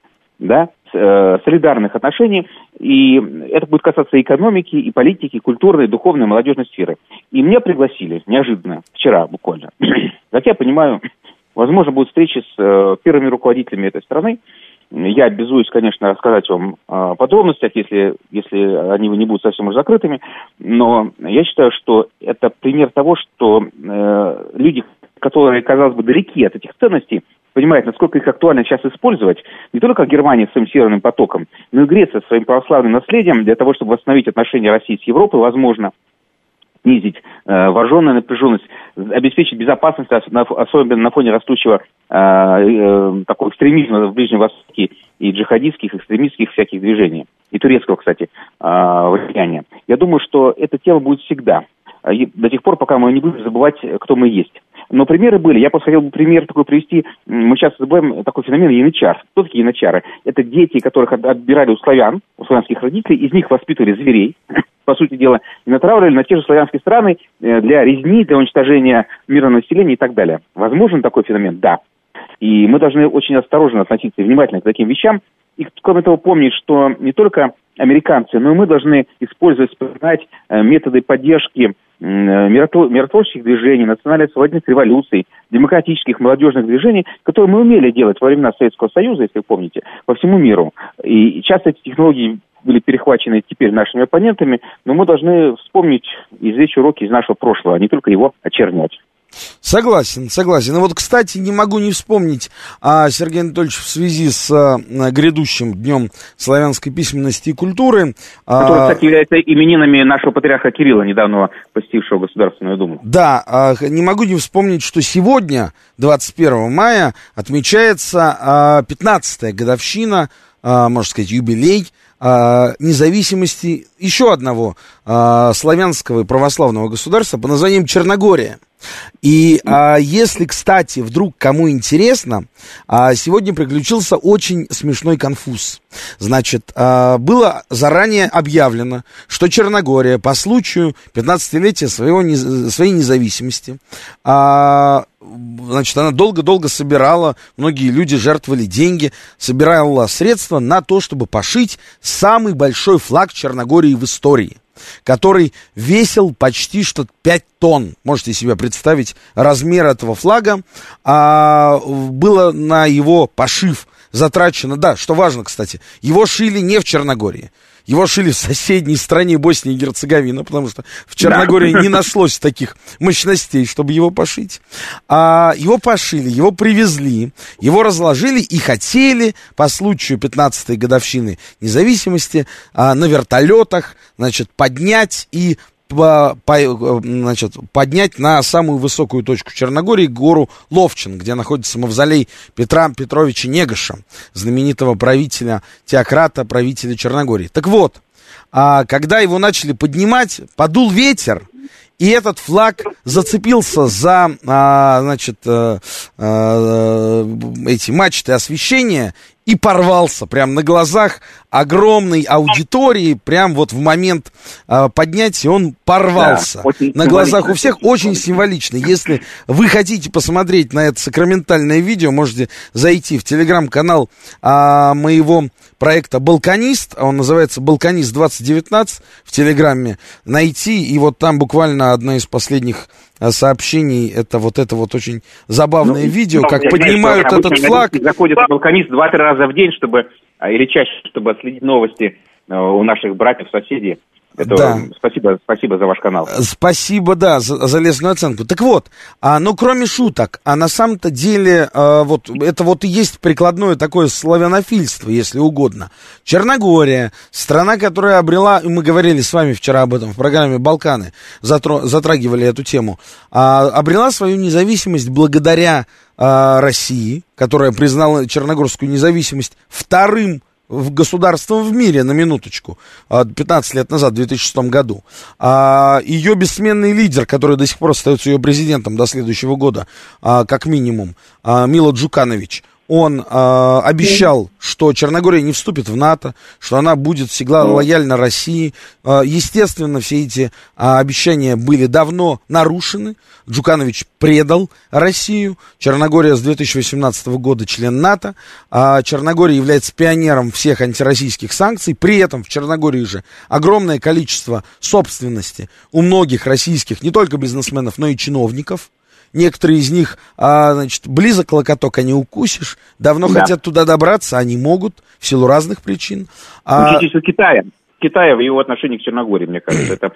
солидарных отношений, и это будет касаться экономики, и политики, и культурной, и духовной, и молодежной сферы. И меня пригласили неожиданно, вчера буквально. Как я понимаю, возможно, будут встречи с первыми руководителями этой страны. Я обязуюсь, конечно, рассказать вам о подробностях, если они не будут совсем уж закрытыми, но я считаю, что это пример того, что люди, которые, казалось бы, далеки от этих ценностей, понимают, насколько их актуально сейчас использовать, не только Германия своим Северным потоком, но и Греция своим православным наследием для того, чтобы восстановить отношения России с Европой, возможно, снизить вооруженную напряженность, обеспечить безопасность, особенно на фоне растущего такого экстремизма в Ближнем Востоке и джихадистских, экстремистских всяких движений, и турецкого, кстати, влияния. Я думаю, что эта тема будет всегда, до тех пор, пока мы не будем забывать, кто мы есть. Но примеры были. Я просто хотел бы пример такой привести. Мы сейчас забываем такой феномен янычар. Кто такие янычары? Это дети, которых отбирали у славянских родителей, из них воспитывали зверей, по сути дела, и натравливали на те же славянские страны для резни, для уничтожения мирного населения и так далее. Возможен такой феномен? Да. И мы должны очень осторожно относиться и внимательно к таким вещам. И, кроме того, помнить, что не только американцы, но и мы должны использовать, вспоминать методы поддержки миротворческих движений, национально-освободительных революций, демократических молодежных движений, которые мы умели делать во времена Советского Союза, если вы помните, по всему миру. И часто эти технологии были перехвачены теперь нашими оппонентами, но мы должны вспомнить и извлечь уроки из нашего прошлого, а не только его очернять. Согласен. И вот, кстати, не могу не вспомнить, Сергей Анатольевич, в связи с грядущим Днем славянской письменности и культуры. Который, кстати, является именинами нашего патриарха Кирилла, недавно посетившего Государственную Думу. Да, не могу не вспомнить, что сегодня, 21 мая, отмечается 15-я годовщина, можно сказать, юбилей независимости еще одного славянского и православного государства под названием Черногория. И если, кстати, вдруг кому интересно, сегодня приключился очень смешной конфуз. Значит, было заранее объявлено, что Черногория по случаю 15-летия своей независимости, значит, она долго-долго собирала, многие люди жертвовали деньги, собирала средства на то, чтобы пошить самый большой флаг Черногории в истории, который весил почти что 5 тонн. Можете себе представить размер этого флага. Было на его пошив затрачено, да, что важно, кстати, его шили не в Черногории. Его шили в соседней стране Боснии и Герцеговина, потому что в Черногории не нашлось таких мощностей, чтобы его пошить. Его пошили, его привезли, его разложили и хотели по случаю 15-й годовщины независимости на вертолетах, значит, поднять и поднять на самую высокую точку Черногории гору Ловчин, где находится мавзолей Петра Петровича Негоша, знаменитого правителя, теократа, правителя Черногории. Так вот, когда его начали поднимать, подул ветер, и этот флаг зацепился за, значит, эти мачты освещения и порвался прямо на глазах огромной аудитории, прям вот в момент поднятия он порвался. Да, на глазах у всех, очень символично. Если вы хотите посмотреть на это сакраментальное видео, можете зайти в телеграм-канал моего проекта «Балканист», он называется «Балканист 2019», в телеграме найти, и вот там буквально одно из последних сообщений, это вот очень забавное видео, как поднимают этот флаг. Заходит «Балканист» 2-3 раза в день, или чаще, чтобы отследить новости у наших братьев, соседей. Да. Спасибо за ваш канал. Спасибо, да, за лестную оценку. Так вот, но кроме шуток, на самом-то деле, это и есть прикладное такое славянофильство, если угодно. Черногория, страна, которая обрела, и мы говорили с вами вчера об этом в программе «Балканы», затрагивали эту тему, обрела свою независимость благодаря России, которая признала черногорскую независимость вторым государством в мире, на минуточку, 15 лет назад, в 2006 году. Ее бессменный лидер, который до сих пор остается ее президентом до следующего года, как минимум, Мило Джуканович, он обещал, что Черногория не вступит в НАТО, что она будет всегда лояльна России. Естественно, все эти обещания были давно нарушены. Джуканович предал Россию. Черногория с 2018 года член НАТО. Черногория является пионером всех антироссийских санкций. При этом в Черногории же огромное количество собственности у многих российских, не только бизнесменов, но и чиновников. Некоторые из них, значит, близок локоток, а не укусишь. Давно хотят туда добраться, а не могут в силу разных причин. Учитесь у Китая в его отношении к Черногории, мне кажется. Это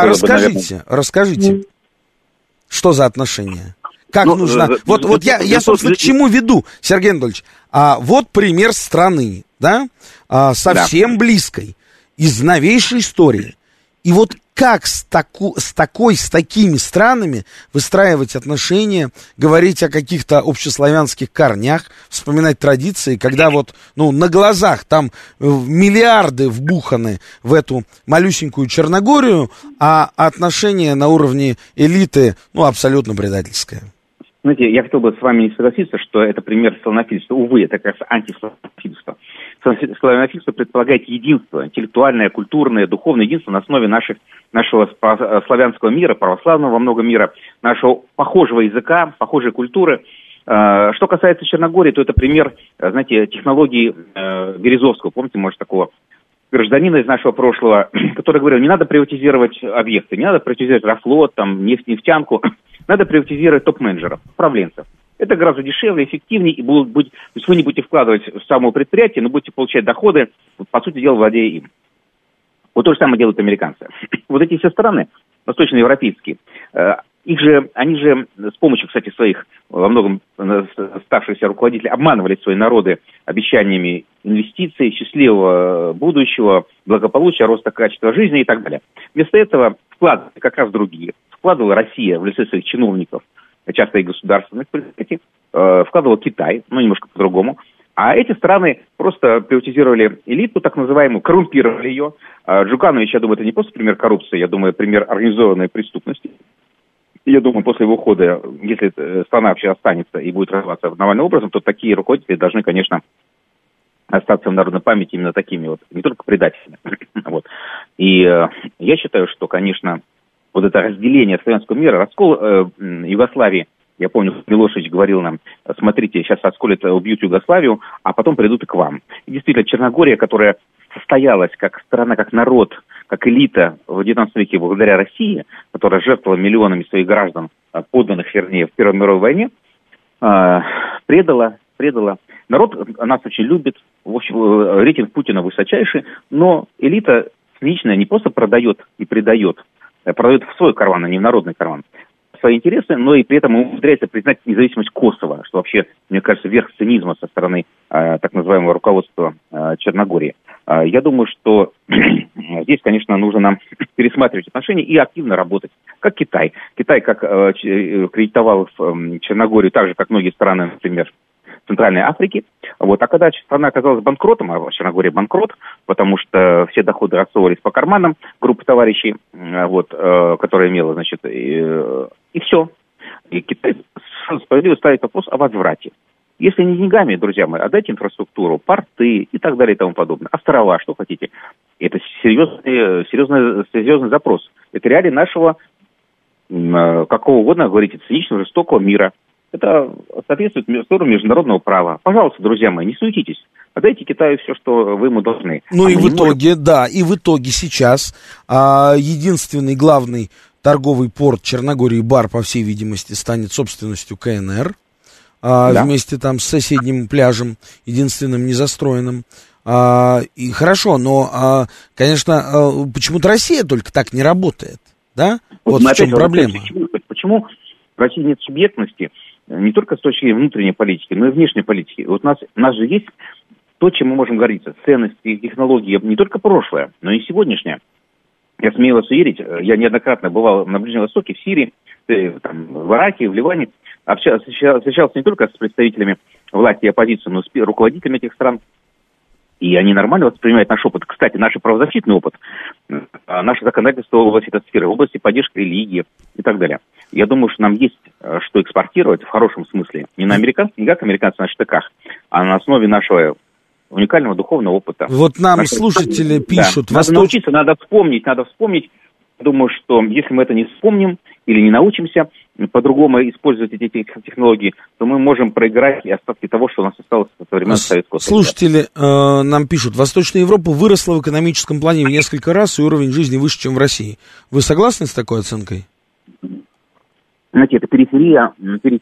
расскажите, что за отношения? Как нужно? Я, собственно, к чему веду, Сергей Анатольевич? Вот пример страны, да, совсем близкой, из новейшей истории. И вот как с такими странами выстраивать отношения, говорить о каких-то общеславянских корнях, вспоминать традиции, когда на глазах там миллиарды вбуханы в эту малюсенькую Черногорию, а отношения на уровне элиты, абсолютно предательское. Знаете, я хотел бы с вами не согласиться, что это пример славянофильства. Увы, это как раз антиславянофильство. Славянофильство предполагает единство, интеллектуальное, культурное, духовное единство на основе нашего славянского мира, православного во много мира, нашего похожего языка, похожей культуры. Что касается Черногории, то это пример, знаете, технологии Березовского. Помните, может, такого гражданина из нашего прошлого, который говорил, не надо приватизировать объекты, не надо приватизировать Рафлот, нефтянку, надо приватизировать топ-менеджеров, управленцев. Это гораздо дешевле, эффективнее, и то есть вы не будете вкладывать в само предприятие, но будете получать доходы, по сути дела, владея им. Вот то же самое делают американцы. Вот эти все страны, восточноевропейские, Они же с помощью, кстати, своих во многом оставшихся руководителей обманывали свои народы обещаниями инвестиций, счастливого будущего, благополучия, роста качества жизни и так далее. Вместо этого вкладывали как раз другие. Вкладывала Россия в лице своих чиновников, часто и государственных предприятий, вкладывал Китай, немножко по-другому. А эти страны просто приватизировали элиту, так называемую, коррумпировали ее. Джуканович, я думаю, это не просто пример коррупции, я думаю, пример организованной преступности. Я думаю, после его ухода, если страна вообще останется и будет развиваться нормальным образом, то такие руководители должны, конечно, остаться в народной памяти именно такими вот, не только предателями. Вот. И я считаю, что, конечно, вот это разделение славянского мира, раскол Югославии, я помню, Милошевич говорил нам, смотрите, сейчас расколят, убьют Югославию, а потом придут и к вам. И действительно, Черногория, которая состоялась как страна, как народ, как элита в XIX веке благодаря России, которая жертвовала миллионами своих граждан, подданных, вернее, в Первой мировой войне, предала. Народ нас очень любит, в общем, рейтинг Путина высочайший, но элита циничная не просто продает и предает, продает в свой карман, а не в народный карман, свои интересы, но и при этом умудряется признать независимость Косово, что вообще, мне кажется, верх цинизма со стороны так называемого руководства Черногории. Я думаю, что здесь, конечно, нужно нам пересматривать отношения и активно работать, как Китай. Китай как кредитовал Черногорию так же, как многие страны, например, Центральной Африки. Вот. А когда страна оказалась банкротом, а Черногория банкрот, потому что все доходы рассовывались по карманам группы товарищей, вот, которая имела, значит, и все. И Китай справедливо ставит вопрос о возврате. Если не деньгами, друзья мои, отдайте инфраструктуру, порты и так далее и тому подобное. Острова, что хотите. Это серьезный запрос. Это реалии нашего, какого угодно, говорите, циничного, жестокого мира. Это соответствует международного права. Пожалуйста, друзья мои, не суетитесь. Отдайте Китаю все, что вы ему должны. Ну и в итоге, и в итоге сейчас единственный главный торговый порт Черногории, Бар, по всей видимости, станет собственностью КНР. Вместе там с соседним пляжем, единственным незастроенным. И хорошо, но, конечно, почему-то Россия только так не работает, да? Вот в чем проблема. Почему в России нет субъектности, не только с точки зрения внутренней политики, но и внешней политики? Вот у нас же есть то, чем мы можем гордиться, ценности, технологии, не только прошлое, но и сегодняшнее. Я смею вас уверить, я неоднократно бывал на Ближнем Востоке, в Сирии, там, в Ираке, в Ливане, встречался не только с представителями власти и оппозиции, но и с руководителями этих стран. И они нормально воспринимают наш опыт. Кстати, наш правозащитный опыт, наше законодательство в области этой сферы, в области поддержки религии и так далее. Я думаю, что нам есть что экспортировать в хорошем смысле. Не как американцы на штыках, а на основе нашего уникального духовного опыта. Вот нам слушатели пишут. Да. Надо научиться, надо вспомнить. Думаю, что если мы это не вспомним или не научимся по-другому использовать эти технологии, то мы можем проиграть и остатки того, что у нас осталось со времен Советского Союза. Слушатели нам пишут, Восточная Европа выросла в экономическом плане в несколько раз, и уровень жизни выше, чем в России. Вы согласны с такой оценкой? Знаете, это периферия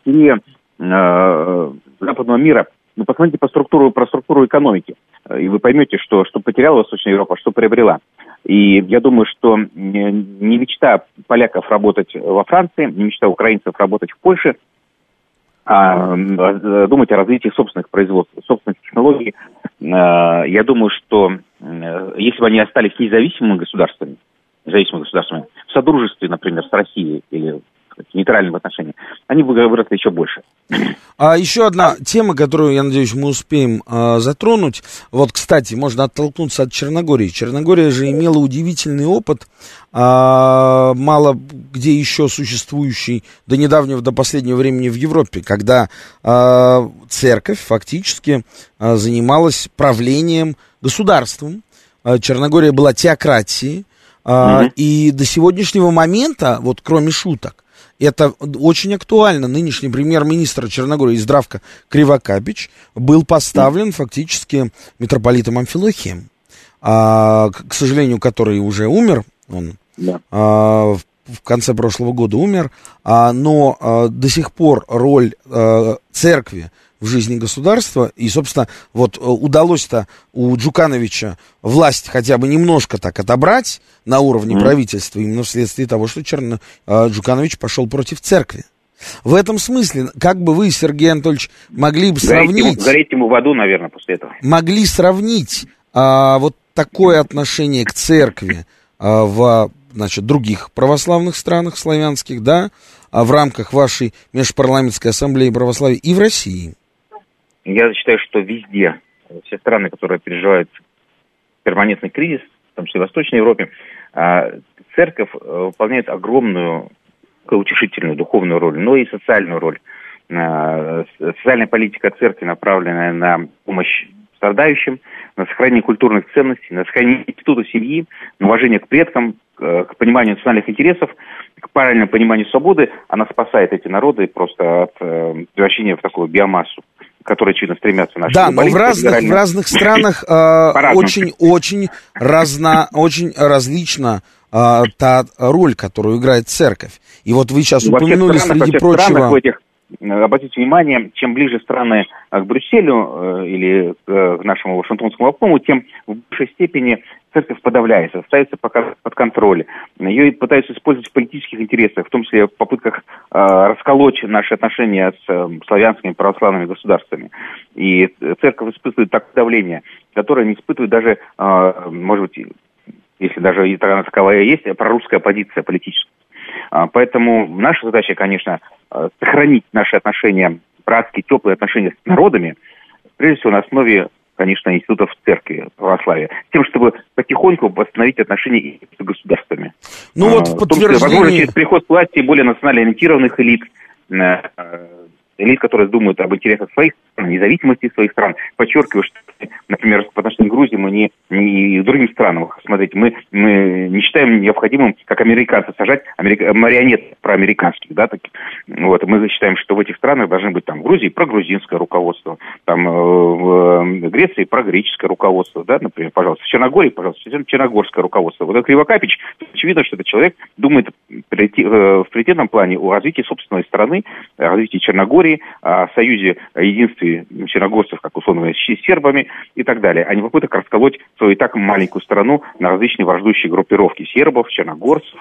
западного мира. Ну, посмотрите про структуру экономики, и вы поймете, что потеряла Восточная Европа, что приобрела. И я думаю, что не мечта поляков работать во Франции, не мечта украинцев работать в Польше, а думать о развитии собственных производств, собственных технологий. Я думаю, что если бы они остались независимыми государствами, в содружестве, например, с Россией или в нейтральном отношении, они бы выросли еще больше. А еще одна тема, которую, я надеюсь, мы успеем затронуть. Вот, кстати, можно оттолкнуться от Черногории. Черногория же имела удивительный опыт, мало где еще существующий до недавнего, до последнего времени в Европе, когда церковь фактически занималась правлением государством. Черногория была теократией. И до сегодняшнего момента, вот кроме шуток, это очень актуально. Нынешний премьер-министр Черногории Здравко Кривокапич был поставлен фактически митрополитом Амфилохием, к сожалению, который уже умер, он в конце прошлого года умер, но до сих пор роль церкви в жизни государства. И, собственно, вот удалось-то у Джукановича власть хотя бы немножко так отобрать на уровне правительства, именно вследствие того, что Джуканович пошел против церкви. В этом смысле, как бы вы, Сергей Анатольевич, могли бы сравнить... Гореть ему в аду, наверное, после этого. Могли сравнить вот такое отношение к церкви в, значит, других православных странах славянских, да, в рамках вашей межпарламентской ассамблеи православия и в России? Я считаю, что везде, все страны, которые переживают перманентный кризис, в том числе в Восточной Европе, церковь выполняет огромную утешительную духовную роль, но и социальную роль. Социальная политика церкви, направленная на помощь страдающим, на сохранение культурных ценностей, на сохранение института семьи, на уважение к предкам, к пониманию национальных интересов, к правильному пониманию свободы, она спасает эти народы просто от превращения в такую биомассу, к которой, очевидно, стремятся наши. Да, но в разных странах очень различна та роль, которую играет церковь. И вот вы сейчас упомянули, среди прочего... Обратите внимание, чем ближе страны к Брюсселю или к нашему Вашингтонскому обкому, тем в большей степени церковь подавляется, ставится под контроль. Ее пытаются использовать в политических интересах, в том числе в попытках расколоть наши отношения с славянскими православными государствами. И церковь испытывает такое давление, которое не испытывает даже, может быть, если даже и таковая есть, прорусская оппозиция политическая. Поэтому наша задача, конечно, сохранить наши отношения, братские, теплые отношения с народами, прежде всего на основе, конечно, институтов церкви, православия, с тем, чтобы потихоньку восстановить отношения с государствами. Ну вот в подтверждение... Возможно, через приход к власти более национально ориентированных элит, которые думают об интересах своих стран, независимости своих стран. Подчеркиваю, что, например, по отношению к Грузии мы не другим странам. Смотрите, мы не считаем необходимым, как американцы, сажать марионет проамериканских, да, таких. Вот, мы считаем, что в этих странах должны быть там в Грузии прогрузинское руководство, там в Греции прогреческое руководство, да, например, пожалуйста, в Черногории, пожалуйста, черногорское руководство. Вот Кривокапич, очевидно, что этот человек думает в приоритетном плане о развитии собственной страны, о развитии Черногории, о союзе, о единстве черногорцев, как условно говоря, с сербами и так далее, а не попыток расколоть свою и так маленькую страну на различные враждующие группировки сербов, черногорцев,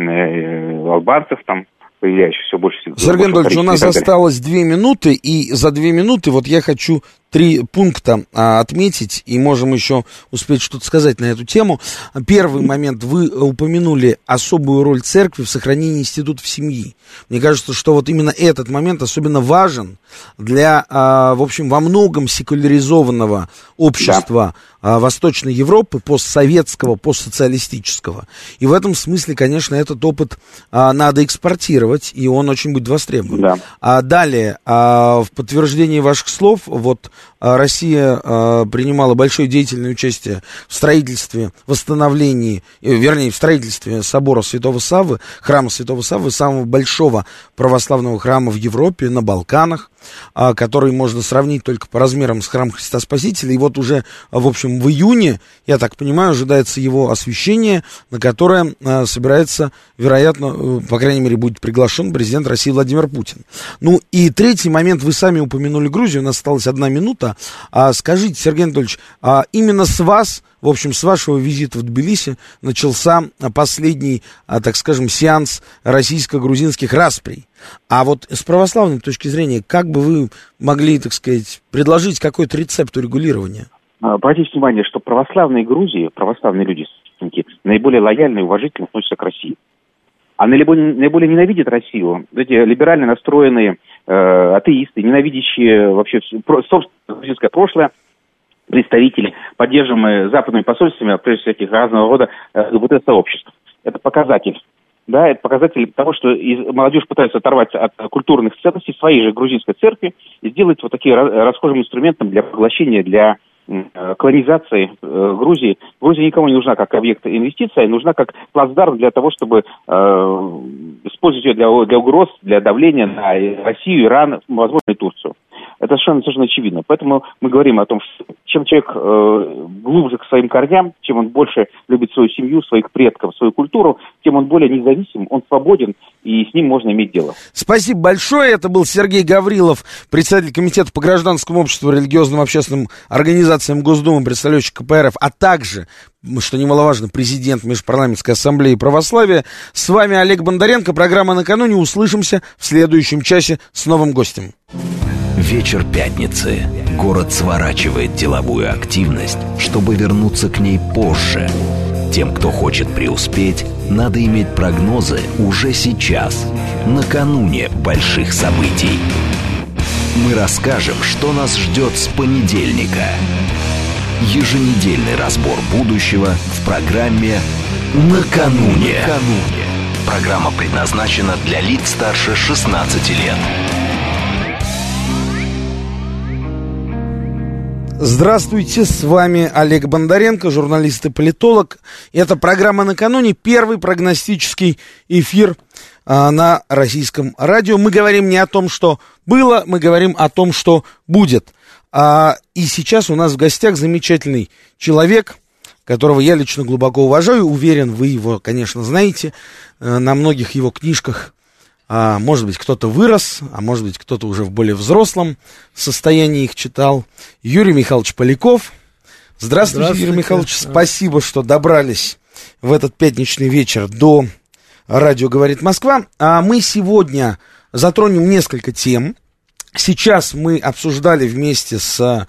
албанцев там, появляющихся все больше. Сергей Анатольевич, у нас осталось 2 минуты, и за 2 минуты вот я хочу 3 пункта отметить, и можем еще успеть что-то сказать на эту тему. Первый момент, вы упомянули особую роль церкви в сохранении институтов семьи. Мне кажется, что вот именно этот момент особенно важен для, в общем, во многом секуляризованного общества Восточной Европы, постсоветского, постсоциалистического. И в этом смысле, конечно, этот опыт надо экспортировать, и он очень будет востребован. Да. Далее, в подтверждении ваших слов, вот Россия принимала большое деятельное участие в строительстве, восстановлении, вернее, в строительстве собора Святого Саввы, храма Святого Саввы, самого большого православного храма в Европе, на Балканах, который можно сравнить только по размерам с храмом Христа Спасителя. И вот уже, в общем, в июне, я так понимаю, ожидается его освящение, на которое собирается, вероятно, по крайней мере, будет приглашен президент России Владимир Путин. Ну и третий момент, вы сами упомянули Грузию, у нас осталась 1 минута. Скажите, Сергей Анатольевич, именно с вас, в общем, с вашего визита в Тбилиси начался последний, так скажем, сеанс российско-грузинских расприй. А вот с православной точки зрения, как бы вы могли, так сказать, предложить какой-то рецепт урегулирования? Обратите внимание, что православные Грузии, православные люди, наиболее лояльно и уважительно относятся к России. А наиболее ненавидят Россию эти либерально настроенные атеисты, ненавидящие вообще собственное грузинское прошлое, представители, поддерживаемые западными посольствами, а прежде всего разного рода ЛГБТ-сообществ. Это показатель. Да, это показатель того, что молодежь пытается оторваться от культурных ценностей своей же грузинской церкви и сделать вот таким расхожим инструментом для поглощения, для колонизации Грузии. Грузия никому не нужна как объект инвестиций, нужна как плацдарм для того, чтобы использовать ее для угроз, для давления на Россию, Иран, возможно, и Турцию. Это совершенно очевидно. Поэтому мы говорим о том, что чем человек глубже к своим корням, чем он больше любит свою семью, своих предков, свою культуру, тем он более независим, он свободен и с ним можно иметь дело. Спасибо большое. Это был Сергей Гаврилов, председатель комитета по гражданскому обществу, религиозным общественным организациям Госдумы, представляющий КПРФ, а также, что немаловажно, президент Межпарламентской ассамблеи православия. С вами Олег Бондаренко. Программа «Накануне». Услышимся в следующем часе с новым гостем. Вечер пятницы. Город сворачивает деловую активность, чтобы вернуться к ней позже. Тем, кто хочет преуспеть, надо иметь прогнозы уже сейчас, накануне больших событий. Мы расскажем, что нас ждет с понедельника. Еженедельный разбор будущего в программе «Накануне». Программа предназначена для лиц старше 16 лет. Здравствуйте, с вами Олег Бондаренко, журналист и политолог. Это программа «Накануне», первый прогностический эфир на российском радио. Мы говорим не о том, что было, мы говорим о том, что будет. И сейчас у нас в гостях замечательный человек, которого я лично глубоко уважаю. Уверен, вы его, конечно, знаете. На многих его книжках, может быть, кто-то вырос, а может быть, кто-то уже в более взрослом состоянии их читал. Юрий Михайлович Поляков. Здравствуйте, Юрий Михайлович. Спасибо, что добрались в этот пятничный вечер до «Радио говорит Москва». Мы сегодня затронем несколько тем. Сейчас мы обсуждали вместе с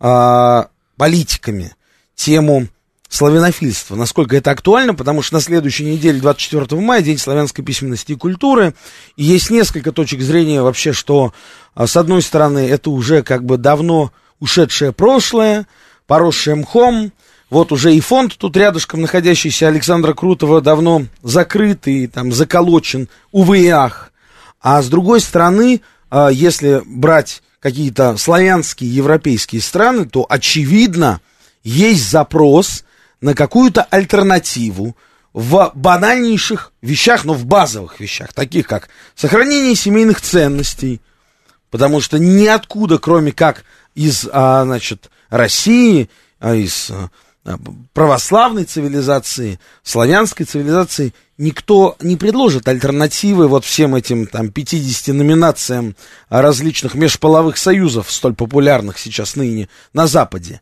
политиками тему славянофильства, насколько это актуально, потому что на следующей неделе, 24 мая, День славянской письменности и культуры, и есть несколько точек зрения вообще, что, с одной стороны, это уже как бы давно ушедшее прошлое, поросшее мхом, вот уже и фонд тут рядышком находящийся Александра Крутого давно закрыт и там заколочен, увы и ах, а с другой стороны, если брать какие-то славянские, европейские страны, то, очевидно, есть запрос на какую-то альтернативу в банальнейших вещах, но в базовых вещах, таких как сохранение семейных ценностей, потому что ниоткуда, кроме как из, России, из православной цивилизации, славянской цивилизации, никто не предложит альтернативы вот всем этим там 50 номинациям различных межполовых союзов, столь популярных сейчас ныне на Западе.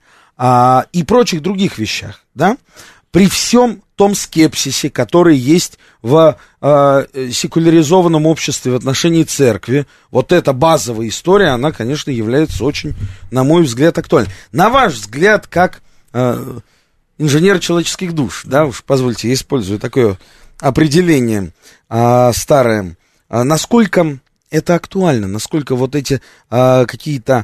И прочих других вещах, да, при всем том скепсисе, который есть в секуляризованном обществе в отношении церкви, вот эта базовая история, она, конечно, является очень, на мой взгляд, актуальной. На ваш взгляд, как инженер человеческих душ, да, уж позвольте, я использую такое определение старое, насколько это актуально, насколько вот эти какие-то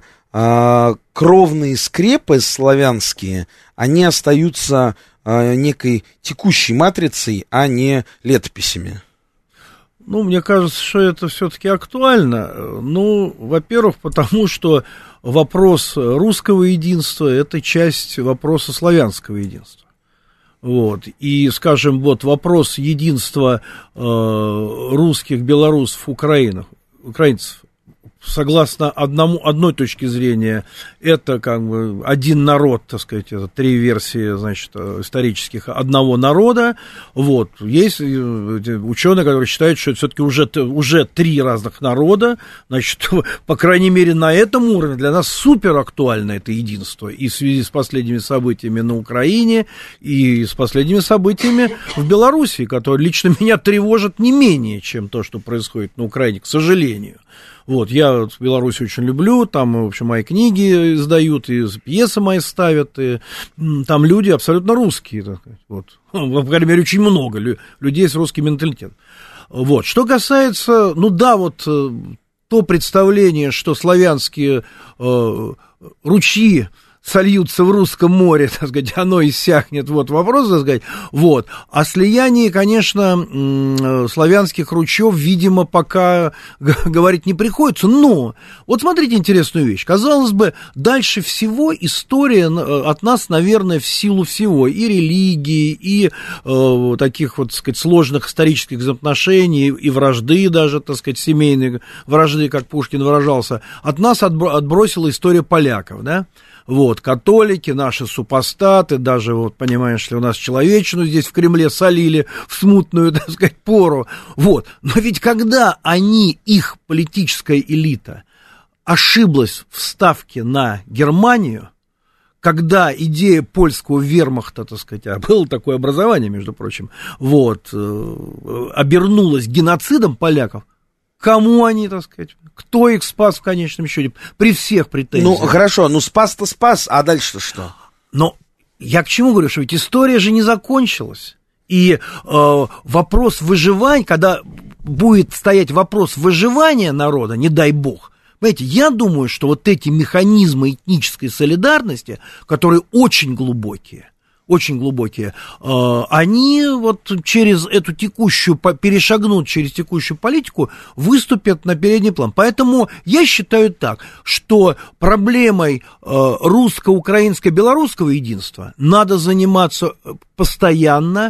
кровные скрепы славянские, они остаются некой текущей матрицей, а не летописями? Ну, мне кажется, что это все-таки актуально. Ну, во-первых, потому что вопрос русского единства – это часть вопроса славянского единства. Вот. И, скажем, вот вопрос единства русских, белорусов, украинцев, согласно одной точке зрения, это как бы один народ, так сказать, это три версии, значит, исторических одного народа. Вот. Есть ученые, которые считают, что это все-таки уже три разных народа. Значит, по крайней мере, на этом уровне для нас супер актуально это единство. И в связи с последними событиями на Украине, и с последними событиями в Беларуси, которые лично меня тревожат не менее, чем то, что происходит на Украине, к сожалению. Вот, я Беларусь очень люблю, там, в общем, мои книги издают, и пьесы мои ставят, и там люди абсолютно русские, так сказать, вот, по крайней мере, очень много людей с русским менталитетом. Вот, что касается, ну да, вот, то представление, что славянские ручьи сольются в Русском море, так сказать, оно иссякнет, вот вопрос, так сказать, вот. О слиянии, конечно, славянских ручьев, видимо, пока говорить не приходится, но вот смотрите интересную вещь. Казалось бы, дальше всего история от нас, наверное, в силу всего, и религии, и таких вот, так сказать, сложных исторических взаимоотношений, и вражды даже, так сказать, семейные вражды, как Пушкин выражался, от нас отбросила история поляков, да? вот, католики, наши супостаты, даже, вот, понимаешь ли, у нас человечину здесь в Кремле солили в смутную, так сказать, пору, вот, но ведь когда они, их политическая элита, ошиблась в ставке на Германию, когда идея польского вермахта, так сказать, а было такое образование, между прочим, вот, обернулась геноцидом поляков, кому они, так сказать, кто их спас в конечном счете, при всех претензиях? Ну, хорошо, ну спас-то спас, а дальше-то что? Но я к чему говорю, что ведь история же не закончилась, и вопрос выживания, когда будет стоять вопрос выживания народа, не дай бог, понимаете, я думаю, что вот эти механизмы этнической солидарности, которые очень глубокие, они вот через эту текущую, перешагнут через текущую политику, выступят на передний план. Поэтому я считаю так, что проблемой русско-украинско-белорусского единства надо заниматься постоянно,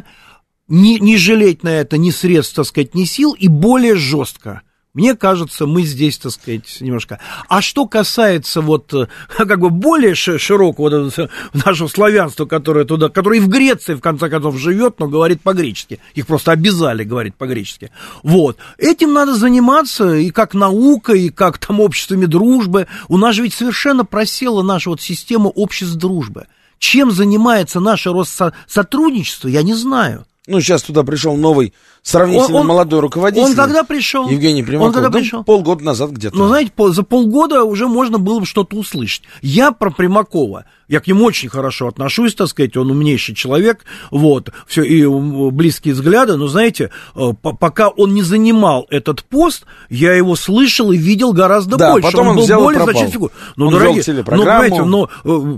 не жалеть на это ни средств, так сказать, ни сил, и более жестко. Мне кажется, мы здесь, так сказать, немножко... А что касается вот, как бы, более широкого нашего славянства, которое туда, которое и в Греции, в конце концов, живет, но говорит по-гречески. Их просто обязали говорить по-гречески. Вот. Этим надо заниматься и как наука, и как там обществами дружбы. У нас же ведь совершенно просела наша вот система обществ дружбы. Чем занимается наше Россотрудничество, я не знаю. Ну, сейчас туда пришел новый, сравнительно молодой руководитель. Он когда пришел? Евгений Примаков. Он когда пришел? Полгода назад где-то. Ну, знаете, за полгода уже можно было бы что-то услышать. Я про Примакова, я к нему очень хорошо отношусь, так сказать, он умнейший человек, вот, все, и близкие взгляды, но, знаете, пока он не занимал этот пост, я его слышал и видел гораздо больше. Потом он был взял более и пропал. значительной фигурой. Ну, он дорогие, вел телепрограмму.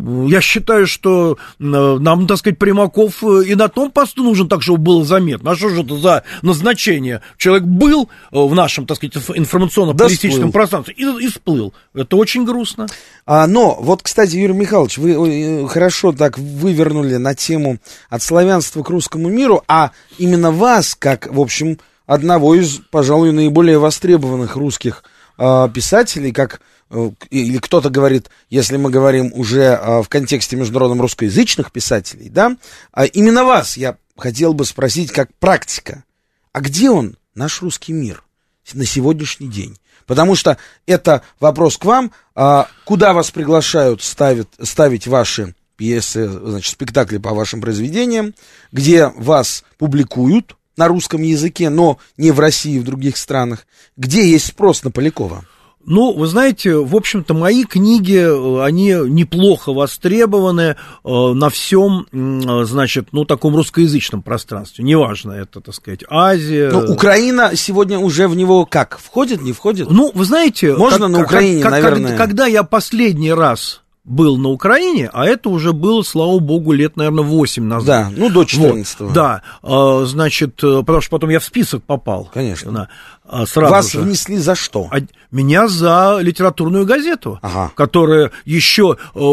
я считаю, что нам, так сказать, Примаков и на том посту нужен так, чтобы было заметно. А что же это за назначение? Человек был в нашем, так сказать, информационно-политическом пространстве и сплыл. Это очень грустно. Но, вот, кстати, Юрий Михайлович, вы хорошо так вывернули на тему от славянства к русскому миру, а именно вас, как, в общем, одного из, пожалуй, наиболее востребованных русских писателей, как, или кто-то говорит, если мы говорим уже в контексте международном русскоязычных писателей, да, именно вас я хотел бы спросить как практика, а где он, наш русский мир, на сегодняшний день? Потому что это вопрос к вам, куда вас приглашают ставить ваши пьесы, значит, спектакли по вашим произведениям, где вас публикуют на русском языке, но не в России, в других странах, где есть спрос на Полякова? Ну, вы знаете, в общем-то, мои книги, они неплохо востребованы на всем, значит, ну, таком русскоязычном пространстве. Неважно, это, так сказать, Азия. Но Украина сегодня уже в него как? Входит, не входит? Ну, вы знаете... Можно на Украине, наверное... Когда я последний раз был на Украине, а это уже было, слава богу, лет, наверное, 8 назад. Да, ну, до 14-го. Вот, да, значит, потому что потом я в список попал. Конечно. Сразу вас же. внесли за что? Меня за литературную газету, которая еще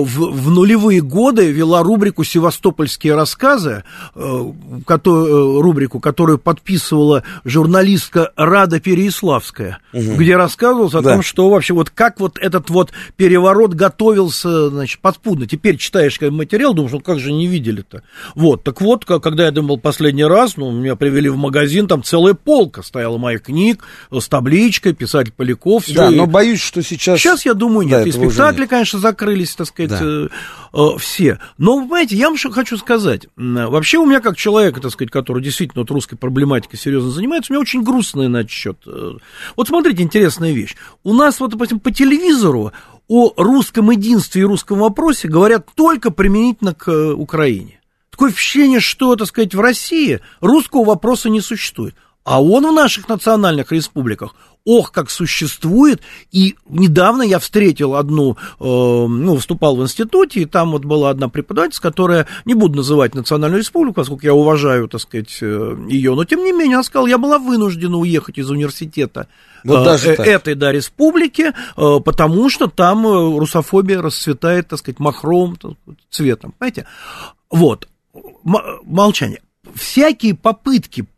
в нулевые годы вела рубрику «Севастопольские рассказы», рубрику, которую подписывала журналистка Рада Переяславская, где рассказывалось о том, что вообще вот как вот этот вот переворот готовился, значит, подспудно. Теперь читаешь материал, думаешь, ну как же не видели-то? Вот, так вот, когда я думал последний раз, ну, меня привели в магазин, там целая полка стояла моих книг, с табличкой, писатель Поляков. Все, да, но боюсь, что сейчас... Сейчас, я думаю, нет. Да, и спектакли, конечно, закрылись, так сказать, все. Но, вы понимаете, я вам хочу сказать. Вообще у меня, как человека, так сказать, который действительно вот русской проблематикой серьезно занимается, у меня очень грустно на этот счет. Вот смотрите, интересная вещь. У нас, вот, допустим, по телевизору о русском единстве и русском вопросе говорят только применительно к Украине. Такое впечатление, что, так сказать, в России русского вопроса не существует. А он в наших национальных республиках, как существует, и недавно я встретил одну, выступал в институте, и там вот была одна преподавательница, которая, не буду называть национальную республику, поскольку я уважаю, так сказать, ее, но тем не менее, она сказала, я была вынуждена уехать из университета этой, республики, потому что там русофобия расцветает, так сказать, махровым цветом, понимаете? Вот, молчание. Всякие попытки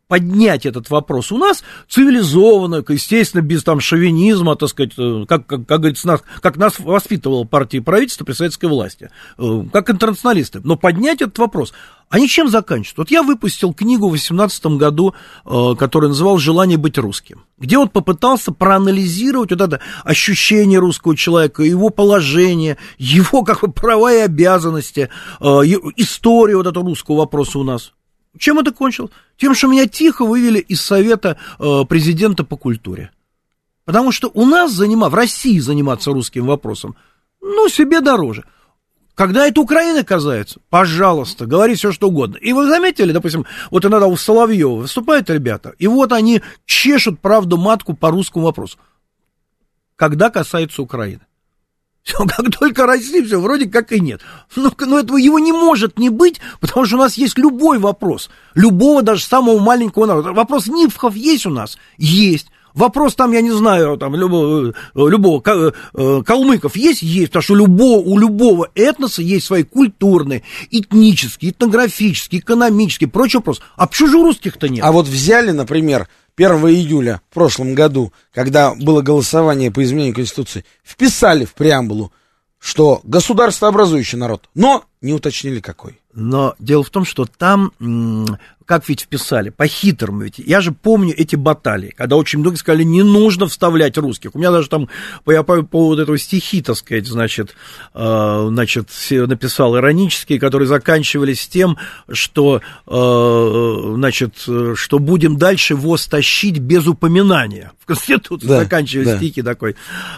поднять этот вопрос у нас цивилизованно, естественно, без там шовинизма, так сказать, как говорится, как нас воспитывала партия и правительство при советской власти, как интернационалисты. Но поднять этот вопрос, они чем заканчивают? Вот я выпустил книгу в 2018 году, которая называлась «Желание быть русским», где вот попытался проанализировать вот это ощущение русского человека, его положение, его как бы права и обязанности, историю вот этого русского вопроса у нас. Чем это кончилось? Тем, что меня тихо вывели из Совета президента по культуре. Потому что у нас в России заниматься русским вопросом, себе дороже. Когда это Украина касается, пожалуйста, говори все, что угодно. И вы заметили, допустим, вот иногда у Соловьева выступают ребята, и вот они чешут правду матку по русскому вопросу. Когда касается Украины. Все, как только Россия, все, вроде как и нет. Но этого его не может не быть, потому что у нас есть любой вопрос. Любого, даже самого маленького народа. Вопрос нивхов есть у нас? Есть. Вопрос там, я не знаю, там, любого калмыков есть? Есть, потому что у любого этноса есть свои культурные, этнические, этнографические, экономические, прочий вопрос. А почему же у русских-то нет? А вот взяли, например, 1 июля в прошлом году, когда было голосование по изменению Конституции, вписали в преамбулу, что государствообразующий народ, но не уточнили какой. Но дело в том, что там, как ведь вписали, по-хитрому ведь, я же помню эти баталии, когда очень многие сказали, не нужно вставлять русских. У меня даже там, я по поводу этого стихи, так сказать, значит, написал иронические, которые заканчивались тем, что, что будем дальше ВОЗ тащить без упоминания. В Конституции заканчивались стихи такой.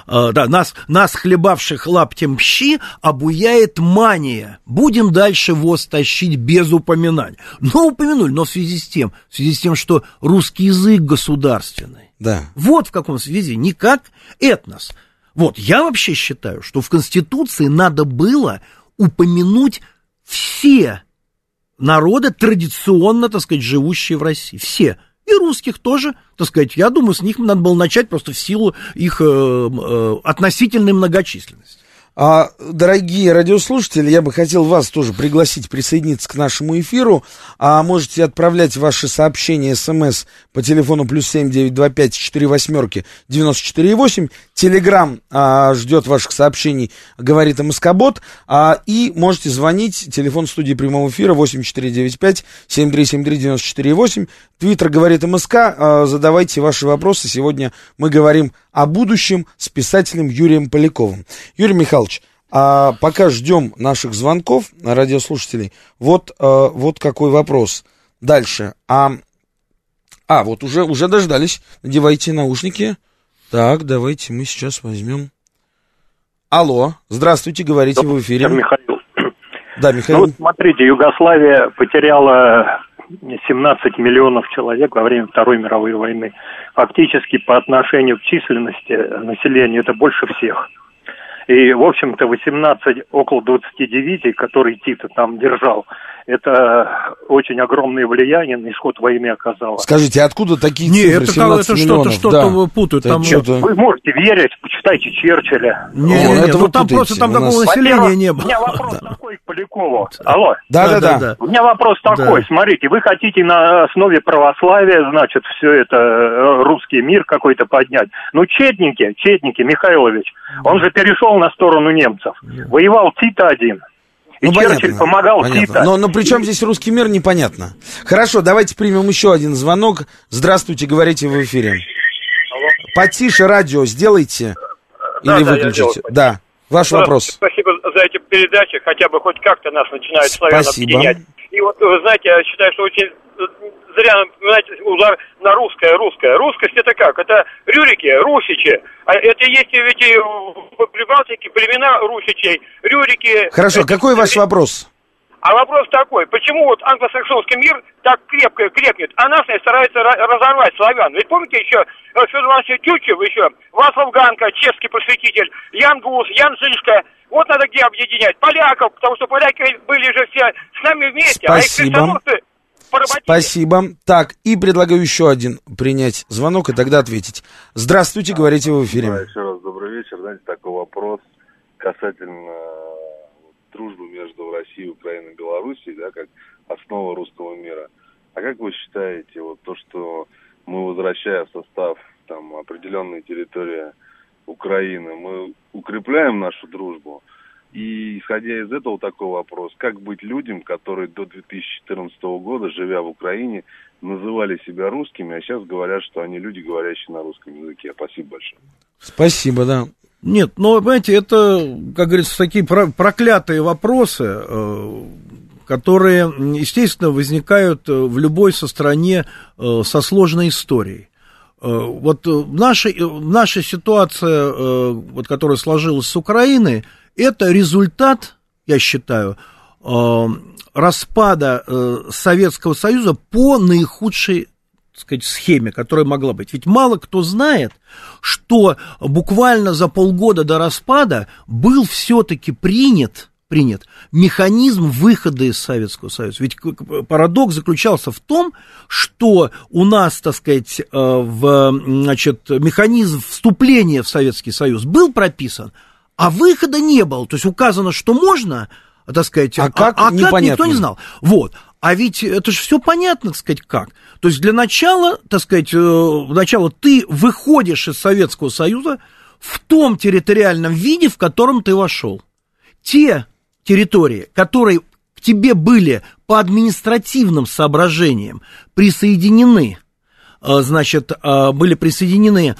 Нас хлебавших лаптем щи обуяет мания. Будем дальше ВОЗ тащить без упоминания. Но упомянули, но в связи с тем, что русский язык государственный. Да. Вот в каком связи, не как этнос. Вот, я вообще считаю, что в Конституции надо было упомянуть все народы, традиционно, так сказать, живущие в России. Все. И русских тоже, так сказать, я думаю, с них надо было начать просто в силу их относительной многочисленности. Дорогие радиослушатели, я бы хотел вас тоже пригласить присоединиться к нашему эфиру. Можете отправлять ваши сообщения, смс по телефону +7 925 48 94,8. Телеграм ждет ваших сообщений, говорит МСК-бот. И можете звонить, телефон студии прямого эфира 8495 7373 94,8. Твиттер говорит МСК, задавайте ваши вопросы. Сегодня мы говорим о будущем с писателем Юрием Поляковым. Юрий Михайлович, пока ждем наших звонков, радиослушателей, вот какой вопрос. Дальше. Вот уже дождались. Надевайте наушники. Так, давайте мы сейчас возьмем. Алло, здравствуйте, говорите, вы в эфире. Михаил. Да, Михаил. Ну, вот смотрите, Югославия потеряла 17 миллионов человек во время Второй мировой войны. Фактически по отношению к численности населения это больше всех. И, в общем-то, 18 около 29, которые Тито там держал, это очень огромное влияние на исход войны оказало. Скажите, откуда такие цифры? Это что-то путают. Там... Вы можете верить, почитайте Черчилля. Нет, там просто такого населения не было. У меня вопрос такой к Полякову. Алло. Да. У меня вопрос такой. Смотрите, вы хотите на основе православия, значит, все это русский мир какой-то поднять. Ну, Четники, Михайлович, он же перешел на сторону немцев. Воевал Тито один. И Черчилль помогал Тито. Но при чем здесь русский мир, непонятно. Хорошо, давайте примем еще один звонок. Здравствуйте, говорите в эфире. Алло. Потише радио сделайте. Или выключите. Да, ваш вопрос. Спасибо за эти передачи. Хотя бы хоть как-то нас начинают славян объединять. И вот, вы знаете, я считаю, что очень зря, знаете, удар на русское. Русскость это как? Это рюрики, русичи. А это есть ведь и в Прибалтике племена русичей, рюрики. Хорошо, какой ваш вопрос? А вопрос такой, почему вот англосаксонский мир так крепнет, а нас стараются разорвать славян? Ведь помните еще Федор Иванович Тютчев, еще Вацлав Ганка, чешский просветитель, Ян Гус, Ян Жишка. Вот надо где объединять поляков, потому что поляки были же все с нами вместе. Спасибо. Спасибо. Так, и предлагаю еще один принять звонок и тогда ответить. Здравствуйте, говорите в эфире. Да, еще раз добрый вечер. Знаете, такой вопрос касательно дружбы между Россией, Украиной и Белоруссией, да, как основа русского мира. А как вы считаете, вот то, что мы, возвращая в состав там определенной территории Украины, мы укрепляем нашу дружбу? И, исходя из этого, такой вопрос: как быть людям, которые до 2014 года, живя в Украине, называли себя русскими, а сейчас говорят, что они люди, говорящие на русском языке? Спасибо большое. Спасибо, да. Нет, но, понимаете, это, как говорится, такие проклятые вопросы, которые, естественно, возникают в любой стране со сложной историей. Вот наша ситуация, вот, которая сложилась с Украиной, это результат, я считаю, распада Советского Союза по наихудшей, так сказать, схеме, которая могла быть. Ведь мало кто знает, что буквально за полгода до распада был все-таки принят механизм выхода из Советского Союза. Ведь парадокс заключался в том, что у нас, так сказать, механизм вступления в Советский Союз был прописан, а выхода не было. То есть указано, что можно, так сказать, как никто не знал. Вот. А ведь это же все понятно, так сказать, как. То есть для начала, так сказать, ты выходишь из Советского Союза в том территориальном виде, в котором ты вошел. Те территории, которые к тебе были по административным соображениям присоединены, были присоединены,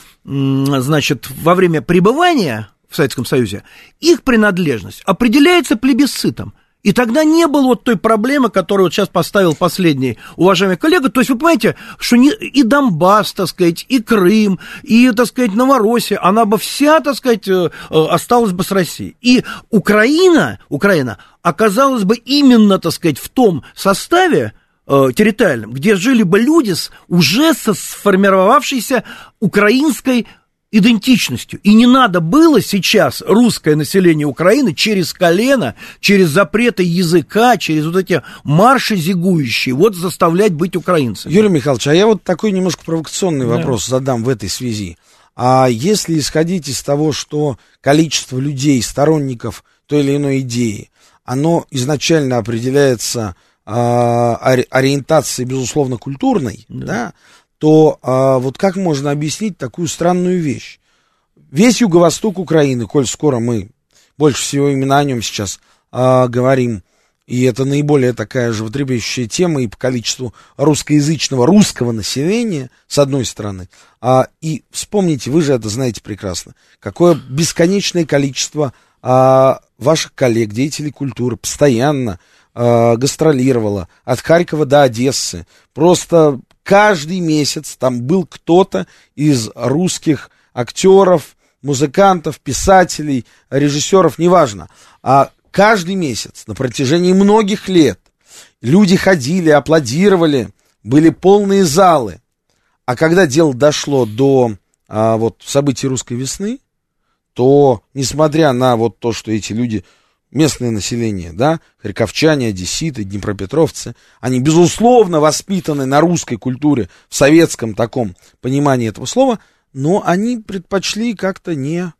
во время пребывания в Советском Союзе, их принадлежность определяется плебисцитом. И тогда не было вот той проблемы, которую вот сейчас поставил последний уважаемый коллега. То есть вы понимаете, что и Донбасс, так сказать, и Крым, и, так сказать, Новороссия, она бы вся, так сказать, осталась бы с Россией. И Украина оказалась бы именно, так сказать, в том составе территориальном, где жили бы люди уже со сформировавшейся украинской идентичностью. И не надо было сейчас русское население Украины через колено, через запреты языка, через вот эти марши зигующие, вот заставлять быть украинцами. Юрий Михайлович, а я вот такой немножко провокационный вопрос задам в этой связи. А если исходить из того, что количество людей, сторонников той или иной идеи, оно изначально определяется ориентацией, безусловно, культурной, да, то вот как можно объяснить такую странную вещь? Весь юго-восток Украины, коль скоро мы больше всего именно о нем сейчас говорим, и это наиболее такая животрепещущая тема и по количеству русского населения, с одной стороны, и вспомните, вы же это знаете прекрасно, какое бесконечное количество ваших коллег, деятелей культуры, постоянно гастролировало от Харькова до Одессы, просто каждый месяц там был кто-то из русских актеров, музыкантов, писателей, режиссеров, неважно. А каждый месяц на протяжении многих лет люди ходили, аплодировали, были полные залы. А когда дело дошло до событий русской весны, то, несмотря на вот то, что эти люди, местное население, да, харьковчане, одесситы, днепропетровцы, они, безусловно, воспитаны на русской культуре, в советском таком понимании этого слова, но они предпочли как-то не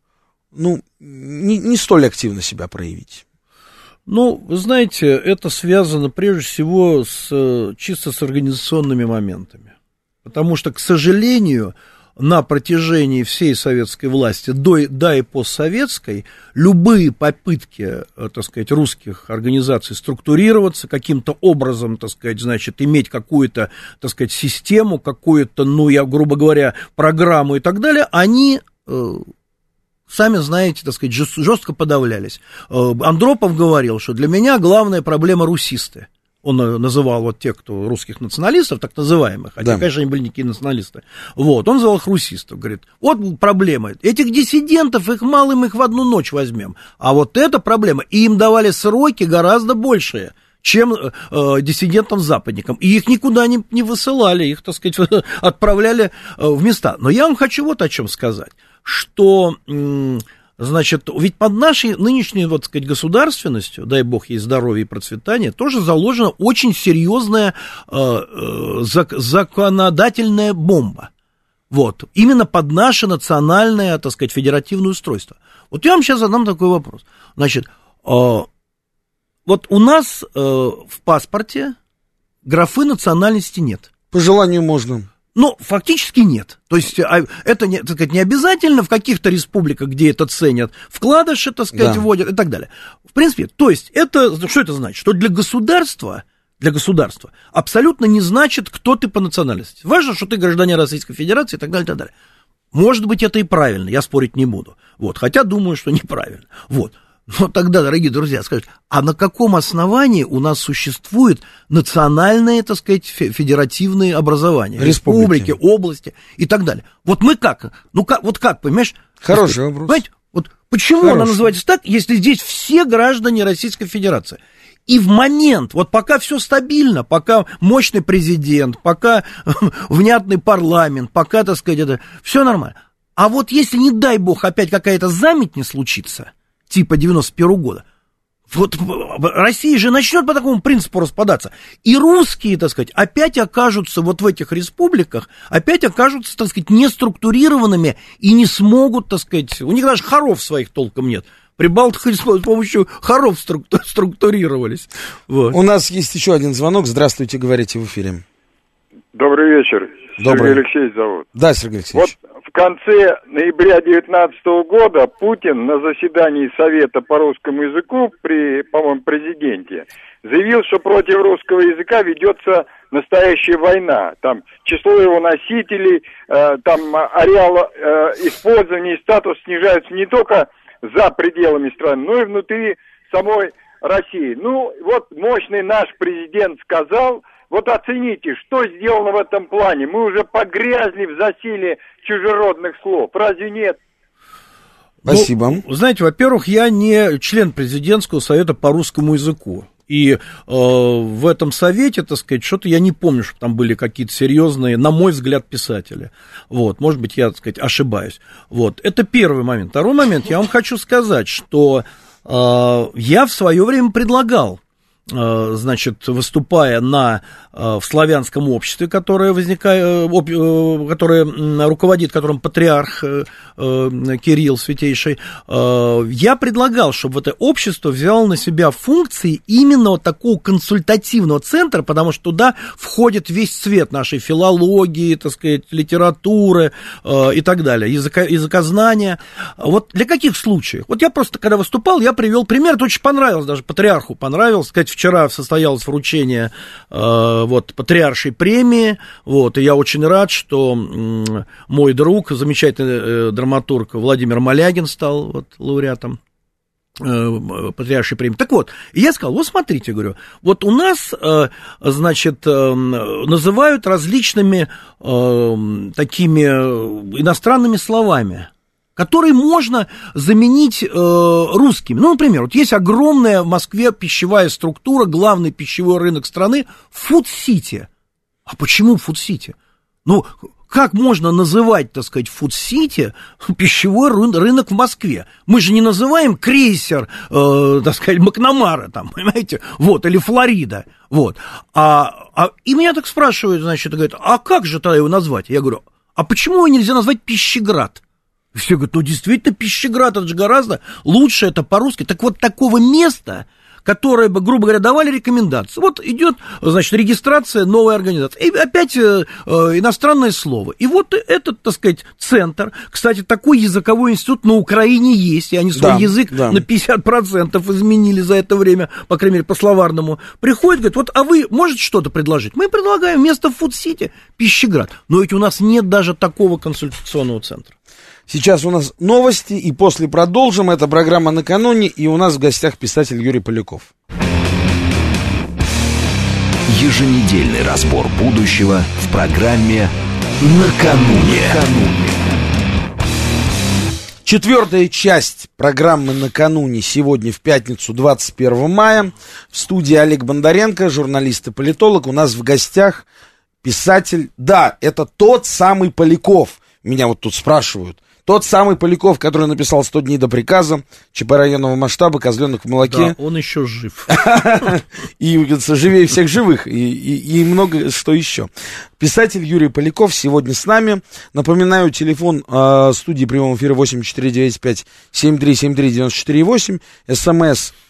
столь активно себя проявить. Ну, вы знаете, это связано прежде всего чисто с организационными моментами. Потому что, к сожалению, на протяжении всей советской власти, да и постсоветской, любые попытки, так сказать, русских организаций структурироваться, каким-то образом, так сказать, значит, иметь какую-то, так сказать, систему, какую-то, грубо говоря, программу и так далее, они, сами знаете, так сказать, жестко подавлялись. Андропов говорил, что для меня главная проблема русисты. Он называл вот тех, кто русских националистов, так называемых, хотя, конечно, они были никакие националисты. Вот, он называл их русистов, говорит, вот проблема, этих диссидентов, их мало, мы их в одну ночь возьмем, а вот эта проблема, и им давали сроки гораздо большие, чем диссидентам-западникам, и их никуда не высылали, их, так сказать, отправляли в места. Но я вам хочу вот о чем сказать, что... Значит, ведь под нашей нынешней, вот сказать, государственностью, дай бог ей здоровья и процветания, тоже заложена очень серьезная законодательная бомба. Вот, именно под наше национальное, так сказать, федеративное устройство. Вот я вам сейчас задам такой вопрос. Значит, вот у нас в паспорте графы национальности нет. По желанию можно. Ну, фактически нет. То есть, это, так сказать, не обязательно в каких-то республиках, где это ценят, вкладыши, так сказать, вводят и так далее. В принципе, то есть, что это значит? Что для государства абсолютно не значит, кто ты по национальности. Важно, что ты гражданин Российской Федерации и так далее, и так далее. Может быть, это и правильно, я спорить не буду. Вот, хотя думаю, что неправильно. Вот. Но тогда, дорогие друзья, скажите, а на каком основании у нас существуют национальные, так сказать, федеративные образования? Республики, области и так далее. Вот мы как? Ну, как, понимаешь? Хороший вопрос. Понимаете, вот почему она называется так, если здесь все граждане Российской Федерации? И в момент, вот пока все стабильно, пока мощный президент, пока внятный парламент, пока, так сказать, это все нормально. А вот если, не дай бог, опять какая-то заметь случится, типа 91-го года, вот Россия же начнет по такому принципу распадаться. И русские, так сказать, опять окажутся вот в этих республиках, опять окажутся, так сказать, неструктурированными и не смогут, так сказать, у них даже хоров своих толком нет. Прибалтика с помощью хоров структурировались. Вот. У нас есть еще один звонок. Здравствуйте, говорите в эфире. Добрый вечер. Добрый. Сергей Алексеевич зовут. Да, Сергей Алексеевич. Вот в конце ноября 2019 года Путин на заседании Совета по русскому языку при, по-моему, президенте заявил, что против русского языка ведется настоящая война. Там число его носителей, там ареал использования и статус снижаются не только за пределами страны, но и внутри самой России. Ну, вот мощный наш президент сказал, вот оцените, что сделано в этом плане. Мы уже погрязли в засилии чужеродных слов. Разве нет? Спасибо. Ну, знаете, во-первых, я не член президентского совета по русскому языку. И в этом совете, так сказать, что-то я не помню, что там были какие-то серьезные, на мой взгляд, писатели. Вот, может быть, я, так сказать, ошибаюсь. Вот, это первый момент. Второй момент, я вам хочу сказать, что я в свое время предлагал, значит, выступая в славянском обществе, которое руководит, которым патриарх Кирилл Святейший, я предлагал, чтобы это общество взяло на себя функции именно вот такого консультативного центра, потому что туда входит весь цвет нашей филологии, так сказать, литературы и так далее, языкознания. Вот для каких случаев? Вот я просто, когда выступал, я привел пример, это очень понравилось, даже патриарху понравилось, сказать, вчера состоялось вручение вот, патриаршей премии, вот, и я очень рад, что мой друг, замечательный драматург Владимир Малягин стал вот, лауреатом патриаршей премии. Так вот, я сказал, вот смотрите, говорю, вот у нас, значит, называют различными такими иностранными словами, которые можно заменить русскими. Ну, например, вот есть огромная в Москве пищевая структура, главный пищевой рынок страны – Food City. А почему Food City? Ну, как можно называть, так сказать, Food City пищевой рынок в Москве? Мы же не называем крейсер, так сказать, Макнамара, там, понимаете, вот, или Флорида, вот. И меня так спрашивают, значит, говорят, а как же тогда его назвать? Я говорю, а почему его нельзя назвать Пищеград? Все говорят, ну, действительно, Пищеград, это же гораздо лучше, это по-русски. Так вот, такого места, которое бы, грубо говоря, давали рекомендации. Вот идет, значит, регистрация новой организации. И опять иностранное слово. И вот этот, так сказать, центр, кстати, такой языковой институт на Украине есть, и они свой язык на 50% изменили за это время, по крайней мере, по словарному. Приходят, говорят, вот, а вы можете что-то предложить? Мы предлагаем вместо Food City Пищеград. Но ведь у нас нет даже такого консультационного центра. Сейчас у нас новости, и после продолжим. Это программа «Накануне», и у нас в гостях писатель Юрий Поляков. Еженедельный разбор будущего в программе «Накануне». Четвертая часть программы «Накануне» сегодня в пятницу, 21 мая. В студии Олег Бондаренко, журналист и политолог. У нас в гостях писатель. Да, это тот самый Поляков. Меня вот тут спрашивают. Тот самый Поляков, который написал «100 дней до приказа», ЧП районного масштаба, «Козленок в молоке». Да, он еще жив. И, говорится, живее всех живых, и много что еще. Писатель Юрий Поляков сегодня с нами. Напоминаю, телефон студии прямого эфира 8495-7373-94-8, СМС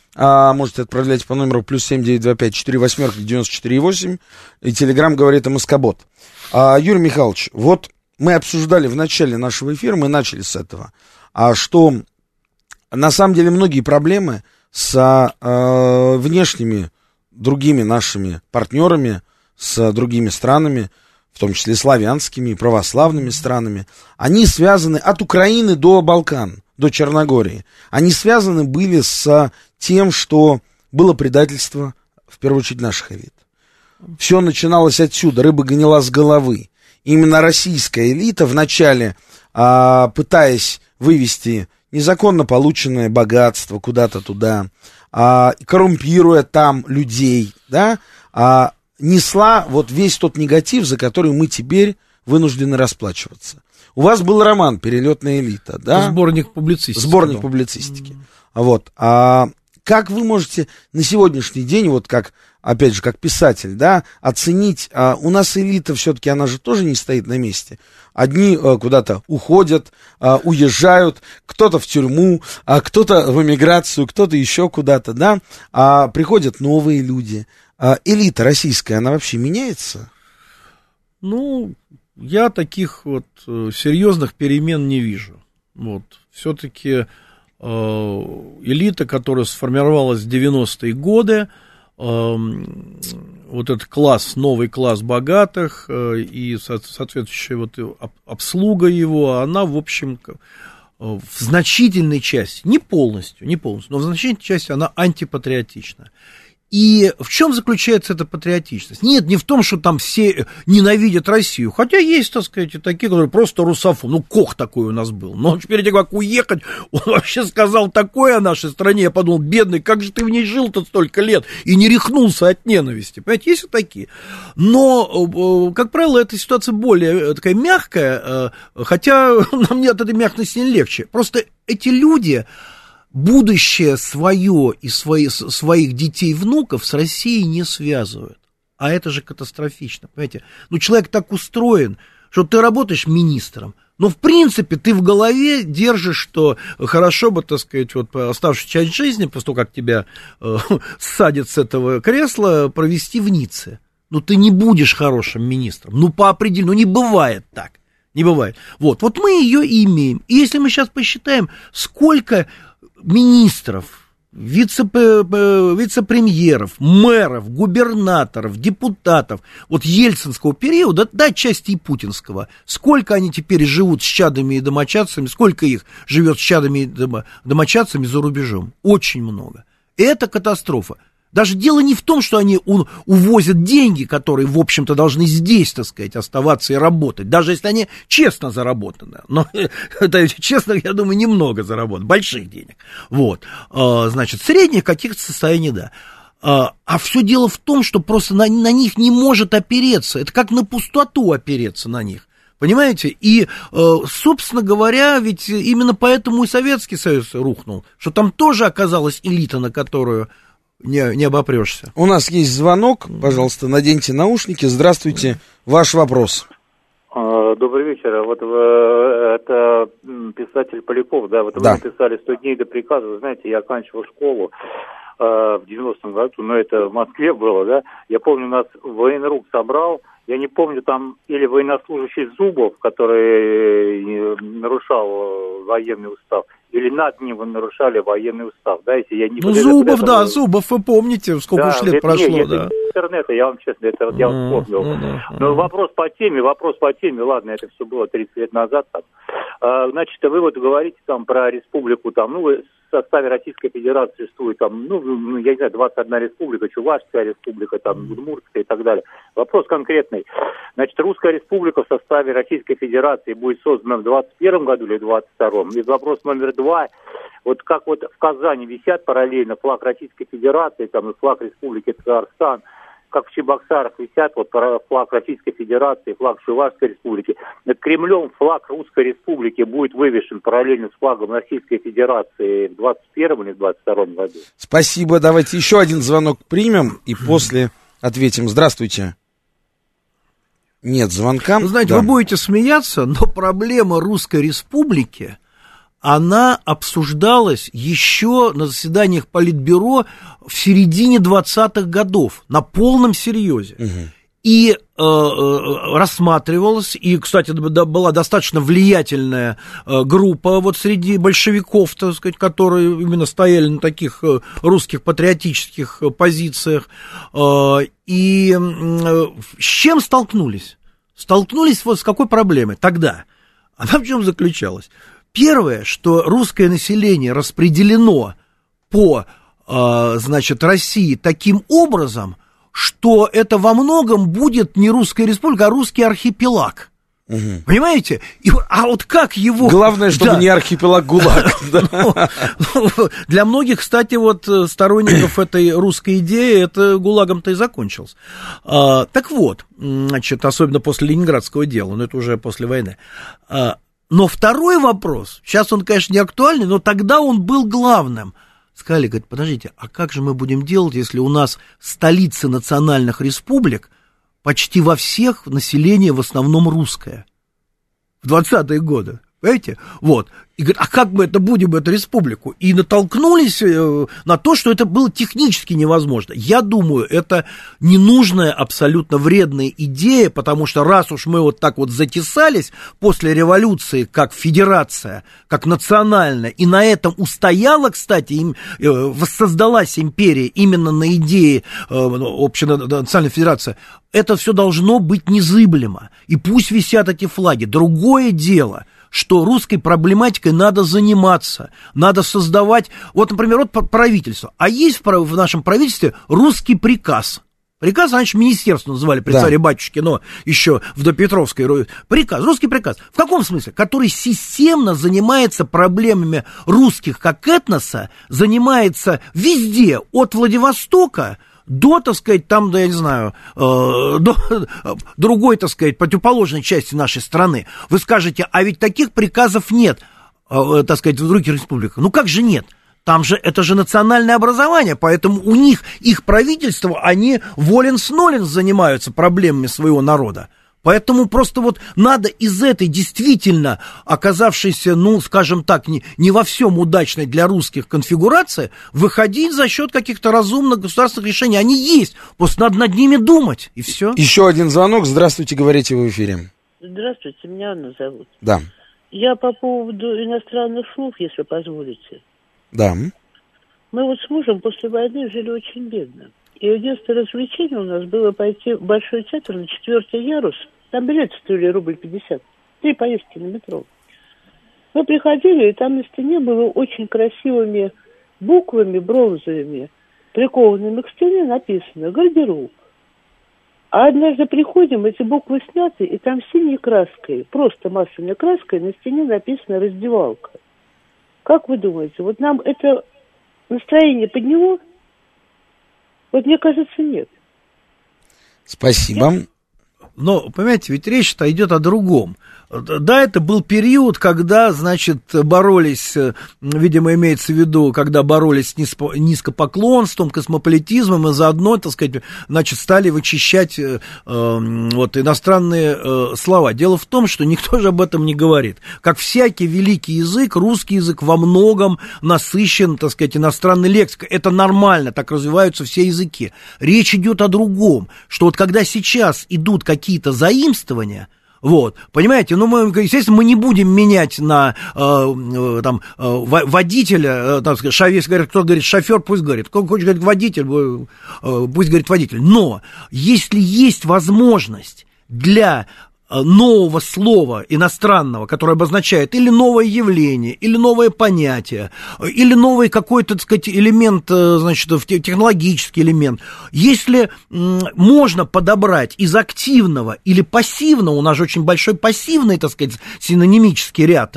можете отправлять по номеру +7 925 48 94 8. И телеграм говорит МСК-бот. Юрий Михайлович, вот мы обсуждали в начале нашего эфира, мы начали с этого, что на самом деле многие проблемы с внешними другими нашими партнерами, с другими странами, в том числе славянскими, православными странами, они связаны от Украины до Балкан, до Черногории. Они связаны были с тем, что было предательство, в первую очередь, наших элит. Все начиналось отсюда, рыба гнила с головы. Именно российская элита вначале, пытаясь вывести незаконно полученное богатство куда-то туда, коррумпируя там людей, да, несла вот весь тот негатив, за который мы теперь вынуждены расплачиваться. У вас был роман «Перелетная элита», да? Сборник публицистики. Сборник публицистики. Вот. Как вы можете на сегодняшний день, вот как, опять же, как писатель, да, оценить, у нас элита все-таки, она же тоже не стоит на месте. Одни куда-то уходят, уезжают, кто-то в тюрьму, кто-то в эмиграцию, кто-то еще куда-то, да, приходят новые люди. Элита российская, она вообще меняется? Ну, я таких вот серьезных перемен не вижу. Вот, все-таки элита, которая сформировалась в 90-е годы, вот этот класс, новый класс богатых и соответствующая вот обслуга его, она, в общем, в значительной части, не полностью, но в значительной части она антипатриотична. И в чем заключается эта патриотичность? Нет, не в том, что там все ненавидят Россию, хотя есть, так сказать, и такие, которые просто русофон. Ну, Кох такой у нас был. Но перед тем, как уехать, он вообще сказал такое о нашей стране. Я подумал, бедный, как же ты в ней жил-то столько лет и не рехнулся от ненависти. Понимаете, есть и такие. Но, как правило, эта ситуация более такая мягкая, хотя нам от этой мягкости не легче. Просто эти люди будущее свое и своих детей, внуков с Россией не связывают. А это же катастрофично, понимаете? Ну, человек так устроен, что ты работаешь министром, но, в принципе, ты в голове держишь, что хорошо бы, так сказать, вот оставшуюся часть жизни, после того, как тебя ссадят с этого кресла, провести в Ницце. Ну, ты не будешь хорошим министром. Ну, по определению, не бывает так. Не бывает. Вот мы ее и имеем. И если мы сейчас посчитаем, сколько министров, вице-премьеров, мэров, губернаторов, депутатов вот ельцинского периода, да, части и путинского, сколько они теперь живут с чадами и домочадцами, сколько их живет с чадами и домочадцами за рубежом? Очень много. Это катастрофа. Даже дело не в том, что они увозят деньги, которые, в общем-то, должны здесь, так сказать, оставаться и работать, даже если они честно заработаны. Но это, честно, я думаю, немного заработано, больших денег. Вот. Значит, средних каких-то состояний, да. А все дело в том, что просто на них не может опереться. Это как на пустоту опереться на них. Понимаете? И, собственно говоря, ведь именно поэтому и Советский Союз рухнул, что там тоже оказалась элита, на которую не обопрешься. У нас есть звонок, пожалуйста, наденьте наушники. Здравствуйте, ваш вопрос. Добрый вечер. Вот это писатель Поляков, да, вот вы написали 100 дней до приказа. Вы знаете, я оканчивал школу в 90-м году, но это в Москве было, да. Я помню, нас военрук собрал, я не помню, там или военнослужащий Зубов, который нарушал военный устав, или над ним вы нарушали военный устав, да, если я не... Ну, Зубов, да, Зубов, вы помните, сколько уж лет прошло, да. Интернета, я вам честно, это я вспомнил. Но вопрос по теме, ладно, это все было 30 лет назад, там. Значит, вы вот говорите там про республику, там, ну, в составе Российской Федерации существует там, ну, я не знаю, 21 республика, Чувашская республика, там, Удмуртская и так далее. Вопрос конкретный. Значит, Русская республика в составе Российской Федерации будет создана в 21 году или в 22-м? И вопрос номер 2. Вот как вот в Казани висят параллельно флаг Российской Федерации, там, и флаг Республики Татарстан, как в Чебоксарах висят вот флаг Российской Федерации, флаг Чувашской Республики. Над Кремлем флаг Русской Республики будет вывешен параллельно с флагом Российской Федерации в 21 или в 22 году. Спасибо. Давайте еще один звонок примем и после ответим. Здравствуйте. Нет звонка. Вы знаете, вы будете смеяться, но проблема Русской Республики, она обсуждалась еще на заседаниях Политбюро в середине 20-х годов на полном серьезе. И рассматривалась, и, кстати, была достаточно влиятельная группа вот среди большевиков, так сказать, которые именно стояли на таких русских патриотических позициях. И с чем столкнулись? Столкнулись вот с какой проблемой тогда? Она в чем заключалась? Первое, что русское население распределено по, значит, России таким образом, что это во многом будет не русская республика, а русский архипелаг. Понимаете? А вот как его... Главное, чтобы не архипелаг ГУЛАГ. Для многих, кстати, вот сторонников этой русской идеи, это ГУЛАГом-то и закончилось. Так вот, значит, особенно после Ленинградского дела, но это уже после войны. Но второй вопрос, сейчас он, конечно, не актуальный, но тогда он был главным. Сказали, говорят, подождите, а как же мы будем делать, если у нас столицы национальных республик почти во всех население в основном русское? В 20-е годы, понимаете? Вот. И говорят, а как мы это будем, эту республику? И натолкнулись на то, что это было технически невозможно. Я думаю, это ненужная, абсолютно вредная идея, потому что раз уж мы вот так вот затесались после революции, как федерация, как национальная, и на этом устояла, кстати, воссоздалась империя именно на идее общенациональной федерации, это все должно быть незыблемо. И пусть висят эти флаги. Другое дело, что русской проблематикой надо заниматься, надо создавать, вот, например, вот правительство, а есть в нашем правительстве русский приказ. Приказ, раньше министерство называли при царе батюшке, но еще в допетровской приказ, русский приказ. В каком смысле? Который системно занимается проблемами русских как этноса, занимается везде, от Владивостока до, так сказать, там, да, я не знаю, до другой, так сказать, противоположной части нашей страны. Вы скажете, а ведь таких приказов нет, так сказать, в других республиках. Ну как же нет? Там же, это же национальное образование, поэтому у них, их правительство, они воленс-ноленс занимаются проблемами своего народа. Поэтому просто вот надо из этой действительно оказавшейся, ну, скажем так, не во всем удачной для русских конфигурации выходить за счет каких-то разумных государственных решений. Они есть, просто надо над ними думать, и все. Еще один звонок. Здравствуйте, говорите в эфире. Здравствуйте, меня Анна зовут. Да. Я по поводу иностранных слов, если позволите. Да. Мы вот с мужем после войны жили очень бедно. И единственное развлечение у нас было пойти в Большой театр на 4-й ярус. Там билеты стоили рубль 50. 3 поездки на метро. Мы приходили, и там на стене было очень красивыми буквами бронзовыми, прикованными к стене, написано «Гардероб». А однажды приходим, эти буквы сняты, и там синей краской, просто масляной краской, на стене написано «Раздевалка». Как вы думаете, вот нам это настроение подняло? Вот мне кажется, нет. Спасибо. Но, понимаете, ведь речь-то идет о другом. Да, это был период, когда, значит, боролись, видимо, имеется в виду, когда боролись с низкопоклонством, космополитизмом, и заодно, так сказать, значит, стали вычищать вот иностранные слова. Дело в том, что никто же об этом не говорит. Как всякий великий язык, русский язык во многом насыщен, так сказать, иностранной лексикой. Это нормально, так развиваются все языки. Речь идет о другом, что вот когда сейчас идут какие-то заимствования, вот, понимаете, ну, мы, естественно, мы не будем менять на там, водителя, там, если говорят, кто говорит шофер, пусть говорит, кто хочет говорить водитель, пусть говорит водитель, но если есть возможность для нового слова иностранного, которое обозначает или новое явление, или новое понятие, или новый какой-то, так сказать, элемент, значит, технологический элемент. Если можно подобрать из активного или пассивного, у нас же очень большой пассивный, так сказать, синонимический ряд,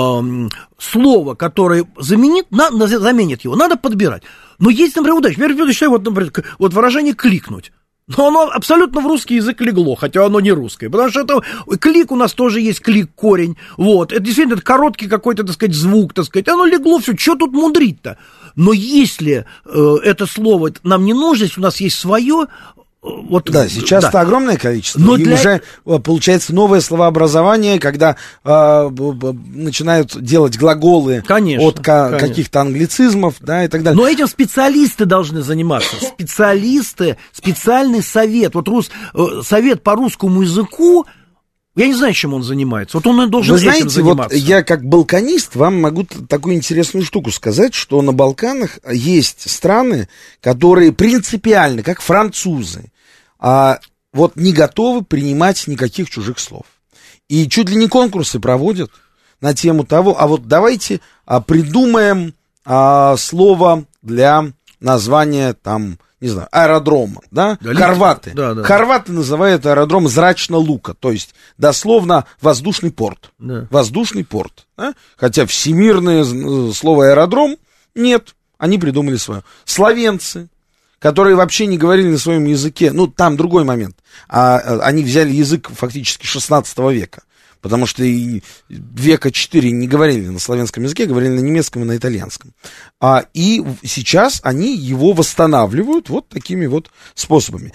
слова, которое заменит его, надо подбирать. Но есть, например, удача. Вот, например, вот выражение «кликнуть». Но оно абсолютно в русский язык легло, хотя оно не русское, потому что это клик у нас тоже есть клик-корень, вот, это действительно это короткий какой-то, так сказать, звук, так сказать, оно легло, все, что тут мудрить-то? Но если это слово нам не нужно, если у нас есть свое, Вот, да, сейчас-то огромное количество. Но и уже получается новое словообразование, когда начинают делать глаголы от каких-то англицизмов, да, и так далее. Но этим специалисты должны заниматься. Специалисты, специальный совет. Вот совет по русскому языку, я не знаю, чем он занимается. Вот он должен этим заниматься. Вот я как балканист вам могу такую интересную штуку сказать, что на Балканах есть страны, которые принципиально, как французы, вот не готовы принимать никаких чужих слов. И чуть ли не конкурсы проводят на тему того, а вот давайте придумаем слово для названия там, не знаю, аэродрома, да? Хорваты. Да. Хорваты называют аэродром Зрачна Лука, то есть дословно воздушный порт. Да. Воздушный порт. Да? Хотя всемирное слово аэродром нет, они придумали свое. Словенцы, которые вообще не говорили на своем языке, ну, там другой момент, они взяли язык фактически 16 века, потому что и века 4 не говорили на славянском языке, говорили на немецком и на итальянском. И сейчас они его восстанавливают вот такими вот способами.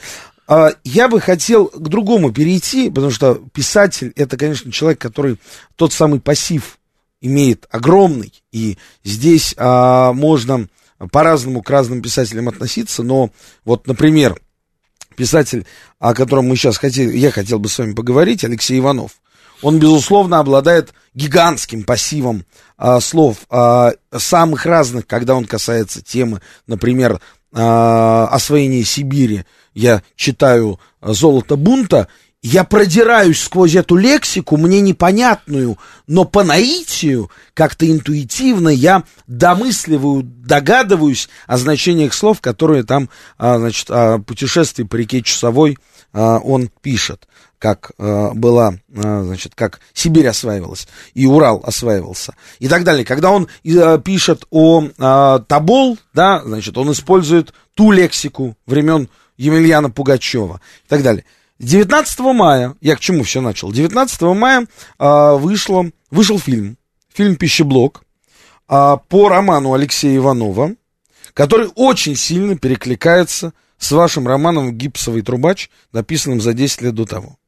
Я бы хотел к другому перейти, потому что писатель — это, конечно, человек, который тот самый пассив имеет огромный, и здесь можно по-разному к разным писателям относиться, но вот, например, писатель, о котором я хотел бы с вами поговорить, Алексей Иванов, он, безусловно, обладает гигантским пассивом слов, самых разных, когда он касается темы, например, освоения Сибири. Я читаю «Золото бунта», я продираюсь сквозь эту лексику, мне непонятную, но по наитию, как-то интуитивно я домысливаю, догадываюсь о значениях слов, которые там, значит, о путешествии по реке Чусовой он пишет, как значит, как Сибирь осваивалась и Урал осваивался и так далее. Когда он пишет о Тобол, да, значит, он использует ту лексику времен Емельяна Пугачева и так далее. 19 мая, я к чему все начал, 19 мая вышел фильм «Пищеблок» по роману Алексея Иванова, который очень сильно перекликается с вашим романом «Гипсовый трубач», написанным за 10 лет до того.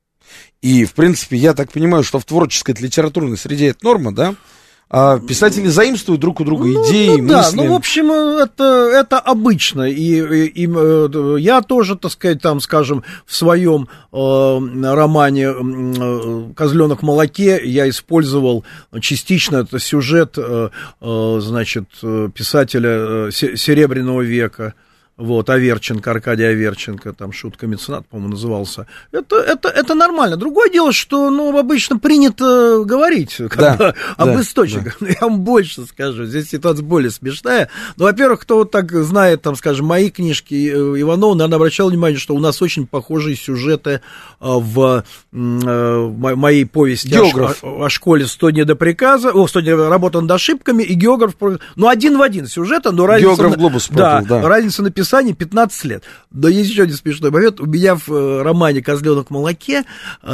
И, в принципе, я так понимаю, что в творческой литературной среде это норма, да? Писатели заимствуют друг у друга идеи, мысли. Да, в общем, это обычно. И я тоже, так сказать, там, скажем, в своем романе «Козленок в молоке» я использовал частично это сюжет, значит, писателя Серебряного века. Вот, Аверченко, Аркадий Аверченко, там, «Шутка меценат», по-моему, назывался. Это нормально. Другое дело, что, обычно принято говорить об источниках. Да. Я вам больше скажу, здесь ситуация более смешная. Но, во-первых, кто вот так знает, там, скажем, мои книжки Иванова, наверное, обращал внимание, что у нас очень похожие сюжеты в моей повести о школе «100 дней до приказа», 100 дней работы над ошибками, и географ, один в один сюжет, но разница... Географ глобус продал, да. Разница написания 15 лет. Но есть еще один смешной момент. У меня в романе «Козленок в молоке»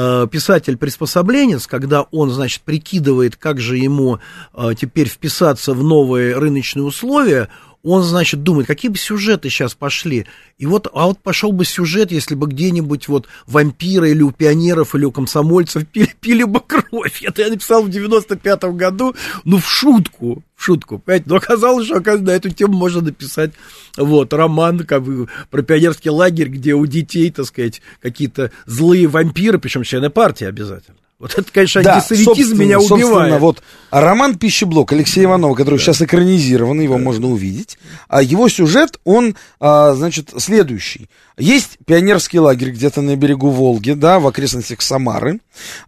писатель-приспособленец, когда он, значит, прикидывает, как же ему теперь вписаться в новые рыночные условия, он, значит, думает, какие бы сюжеты сейчас пошли. И вот пошел бы сюжет, если бы где-нибудь вот вампиры или у пионеров, или у комсомольцев пили бы кровь. Это я написал в 95-м году, в шутку, понимаете? Но оказалось, что на эту тему можно написать роман про пионерский лагерь, где у детей, так сказать, какие-то злые вампиры, причем члены партии обязательно. Вот это, конечно, антисоветизм меня убивает. Собственно, вот роман «Пищеблок» Алексея Иванова, который сейчас экранизирован, его можно увидеть. А его сюжет, он, значит, следующий. Есть пионерский лагерь где-то на берегу Волги, да, в окрестностях Самары,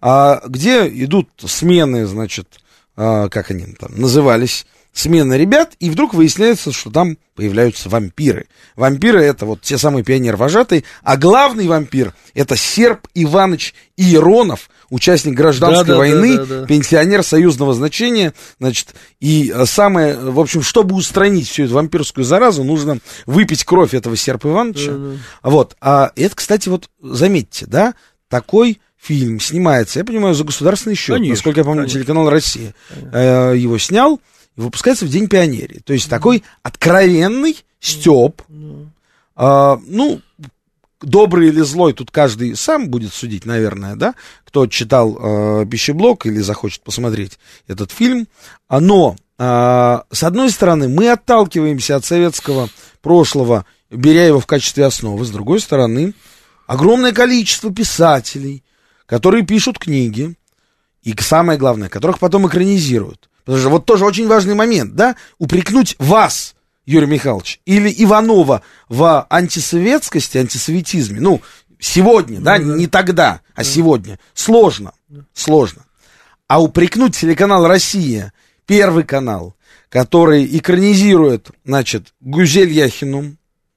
где идут смены, значит, как они там назывались, смены ребят, и вдруг выясняется, что там появляются вампиры. Вампиры — это вот те самые пионер-вожатые, а главный вампир — это Серб Иваныч Иеронов, участник гражданской войны, пенсионер союзного значения, значит, и самое, в общем, чтобы устранить всю эту вампирскую заразу, нужно выпить кровь этого Серба Ивановича. Вот, это, кстати, вот заметьте, да, такой фильм снимается, я понимаю, за государственный счет, конечно, насколько я помню, телеканал «Россия» его снял, и выпускается в День пионерии. То есть такой откровенный стёб, добрый или злой, тут каждый сам будет судить, наверное, да, кто читал «Пищеблок» или захочет посмотреть этот фильм. Но, с одной стороны, мы отталкиваемся от советского прошлого, беря его в качестве основы. С другой стороны, огромное количество писателей, которые пишут книги, и самое главное, которых потом экранизируют. Потому что вот тоже очень важный момент, да, упрекнуть вас, Юрий Михайлович, или Иванова в антисоветскости, антисоветизме, ну, сегодня, да, не тогда, а сегодня, сложно. А упрекнуть телеканал «Россия», Первый канал, который экранизирует, значит, Гюзель Яхину,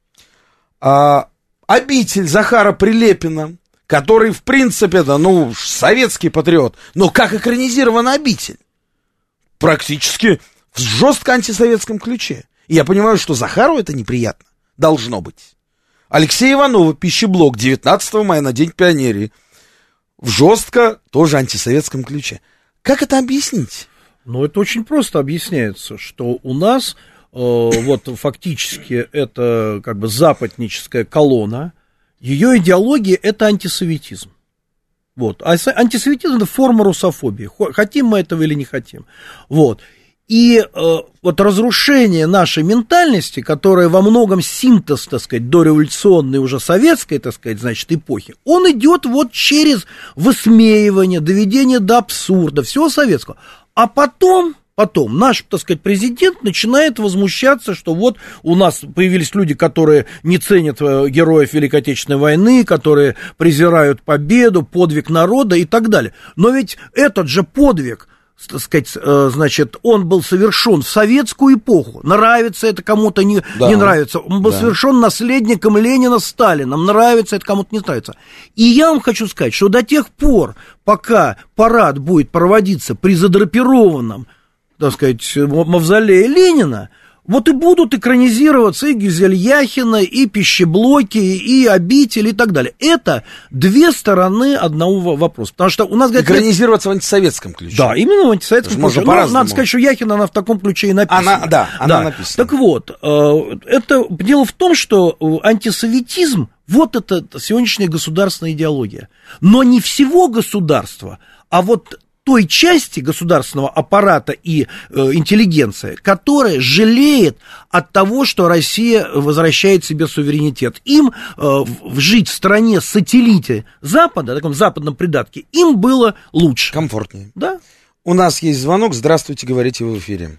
«Обитель» Захара Прилепина, который, в принципе, да, ну, советский патриот, но как экранизирована «Обитель»? Практически в жестко антисоветском ключе. И я понимаю, что Захару это неприятно. Должно быть. Алексей Иванов, «Пищеблок», 19 мая на День пионерии. В жестко тоже антисоветском ключе. Как это объяснить? Ну, это очень просто объясняется, что у нас вот фактически это как бы западническая колонна, ее идеология это антисоветизм. Вот. А антисоветизм это форма русофобии. Хотим мы этого или не хотим. Вот. И вот разрушение нашей ментальности, которая во многом синтез, так сказать, дореволюционной уже советской, так сказать, значит, эпохи, он идет вот через высмеивание, доведение до абсурда, всего советского. А потом наш, так сказать, президент начинает возмущаться, что вот у нас появились люди, которые не ценят героев Великой Отечественной войны, которые презирают победу, подвиг народа и так далее. Но ведь этот же подвиг, так сказать, значит, он был совершен в советскую эпоху. Нравится это кому-то, не нравится. Он был совершен наследником Ленина, Сталином. Нравится это кому-то, не нравится. И я вам хочу сказать, что до тех пор, пока парад будет проводиться при задрапированном, так сказать, мавзолее Ленина, вот и будут экранизироваться и Гюзель Яхина, и «Пищеблоки», и «Обитель», и так далее. Это две стороны одного вопроса. Потому что у нас... Экранизироваться в антисоветском ключе. Да, именно в антисоветском ключе. Надо сказать, что Яхина, она в таком ключе и написана. Она написана. Так вот, это дело в том, что антисоветизм, вот это сегодняшняя государственная идеология. Но не всего государства, а вот той части государственного аппарата и интеллигенции, которая жалеет от того, что Россия возвращает себе суверенитет. Им жить в стране сателлите Запада, таком западном придатке, им было лучше. Комфортнее. Да. У нас есть звонок. Здравствуйте, говорите, вы в эфире.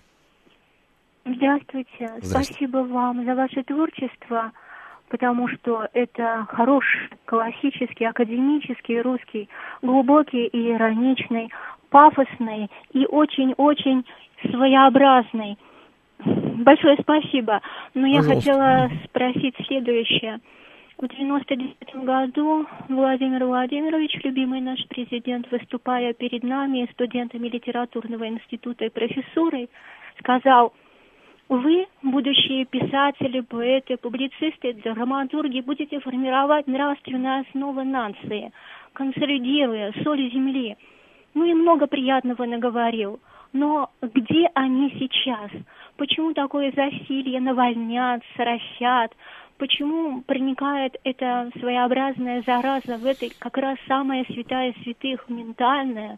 Здравствуйте. Спасибо вам за ваше творчество, потому что это хороший, классический, академический, русский, глубокий и ироничный, пафосный и очень-очень своеобразный. Большое спасибо. Но я хотела спросить следующее. В 1999 году Владимир Владимирович, любимый наш президент, выступая перед нами, студентами литературного института и профессурой, сказал: вы, будущие писатели, поэты, публицисты, драматурги, будете формировать нравственные основы нации, консолидируя соль земли. Ну и много приятного наговорил. Но где они сейчас? Почему такое засилье, навальнят, соросят? Почему проникает эта своеобразная зараза в этой как раз самая святая святых, ментальная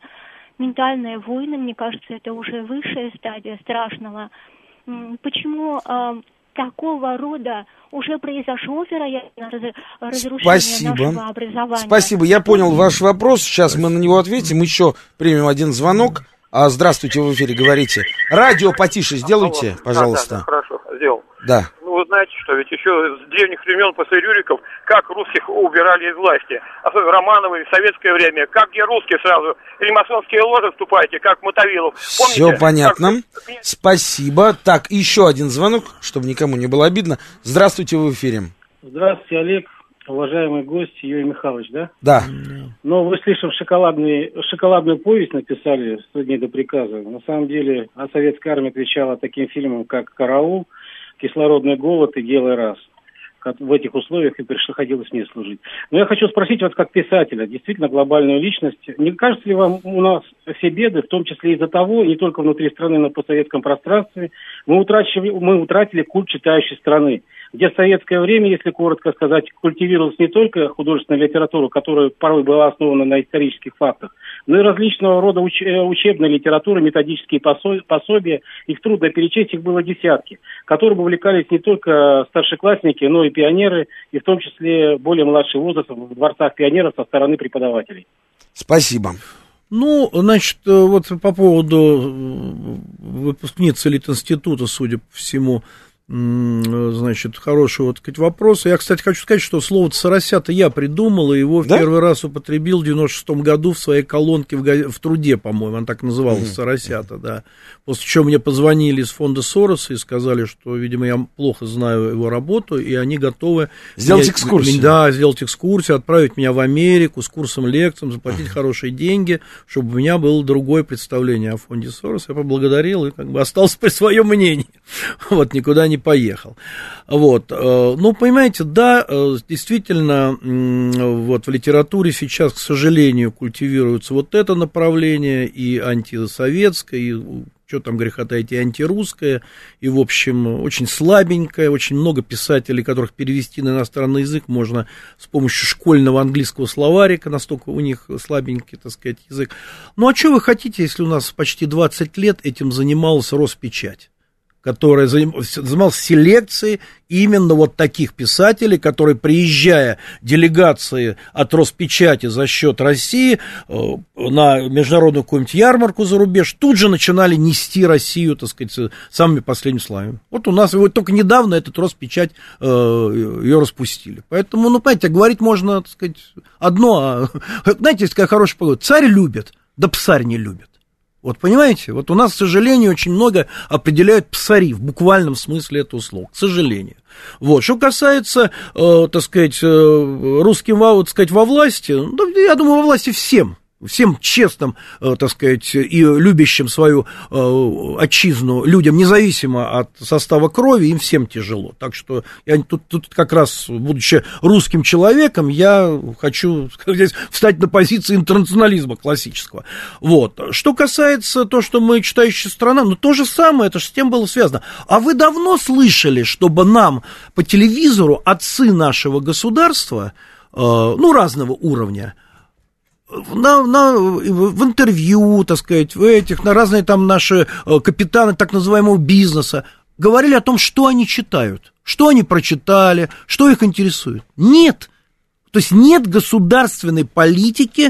война? Мне кажется, это уже высшая стадия страшного. Почему такого рода уже произошло, вероятно, разрушение нашего образования? Спасибо, я понял ваш вопрос. Сейчас мы на него ответим. Еще примем один звонок. Здравствуйте, вы в эфире, говорите. Радио потише сделайте, пожалуйста. Да, хорошо, сделал. Да. Ну, вы знаете, что ведь еще с древних времен после Рюриков, как русских убирали из власти, особенно Романовы в советское время, как где русские сразу, или масонские ложи вступаете, как Мотовилов. Помните? Все понятно, спасибо. Так, еще один звонок, чтобы никому не было обидно. Здравствуйте, вы в эфире. Здравствуйте, Олег, уважаемый гость Юрий Михайлович, да? Да. Но вы слишком шоколадную повесть написали «100 дней до приказа». На самом деле, советская армия отвечала таким фильмам, как «Караул», «Кислородный голод» и «Гелый раз». в этих условиях и приходилось мне служить. Но я хочу спросить вас как писателя, действительно глобальную личность, не кажется ли вам у нас все беды, в том числе из-за того, не только внутри страны, но и в постсоветском пространстве, мы утратили культ читающей страны, где в советское время, если коротко сказать, культивировалась не только художественная литература, которая порой была основана на исторических фактах, но и различного рода учебная литература, методические пособия, их трудно перечесть, их было десятки, которым увлекались не только старшеклассники, но и пионеры, и в том числе более младший возраст в дворцах пионеров со стороны преподавателей. Спасибо. Ну, значит, вот по поводу выпускницы Литинститута, судя по всему, значит, хороший вот сказать, вопрос. Я, кстати, хочу сказать, что слово «соросята» я придумал, и его в первый раз употребил в 96-м году в своей колонке в «Труде», по-моему, она так называлась, «Соросята», да. После чего мне позвонили из фонда Сороса и сказали, что, видимо, я плохо знаю его работу, и они готовы... Сделать экскурсию. Да, сделать экскурсию, отправить меня в Америку с курсом лекций, заплатить хорошие деньги, чтобы у меня было другое представление о фонде Сороса. Я поблагодарил и как бы остался при своем мнении. Вот, никуда не поехал. Вот. Ну, понимаете, да, действительно, вот в литературе сейчас, к сожалению, культивируется вот это направление, и антисоветское, и что там греха таить, и антирусское, и, в общем, очень слабенькое, очень много писателей, которых перевести на иностранный язык можно с помощью школьного английского словарика, настолько у них слабенький, так сказать, язык. Ну, а что вы хотите, если у нас почти 20 лет этим занималась Роспечать, которая занималась селекцией именно вот таких писателей, которые, приезжая делегации от Роспечати за счет России на международную какую-нибудь ярмарку за рубеж, тут же начинали нести Россию, так сказать, самыми последними словами. Вот у нас вот только недавно этот Роспечать ее распустили. Поэтому, ну, понимаете, говорить можно, так сказать, одно, знаете, есть такая хорошая погода, царь любит, да псарь не любит. Вот понимаете, вот у нас, к сожалению, очень много определяют псари в буквальном смысле этого слова, к сожалению. Вот, что касается, так сказать, русским, так сказать, во власти, ну, я думаю, во власти всем честным, так сказать, и любящим свою отчизну людям, независимо от состава крови, им всем тяжело. Так что я тут как раз, будучи русским человеком, я хочу здесь встать на позиции интернационализма классического. Вот. Что касается того, что мы читающая страна, ну, то же самое, это же с тем было связано. А вы давно слышали, чтобы нам по телевизору отцы нашего государства, ну, разного уровня, в интервью, так сказать, на разные там наши капитаны так называемого бизнеса говорили о том, что они читают, что они прочитали, что их интересует. Нет. То есть нет государственной политики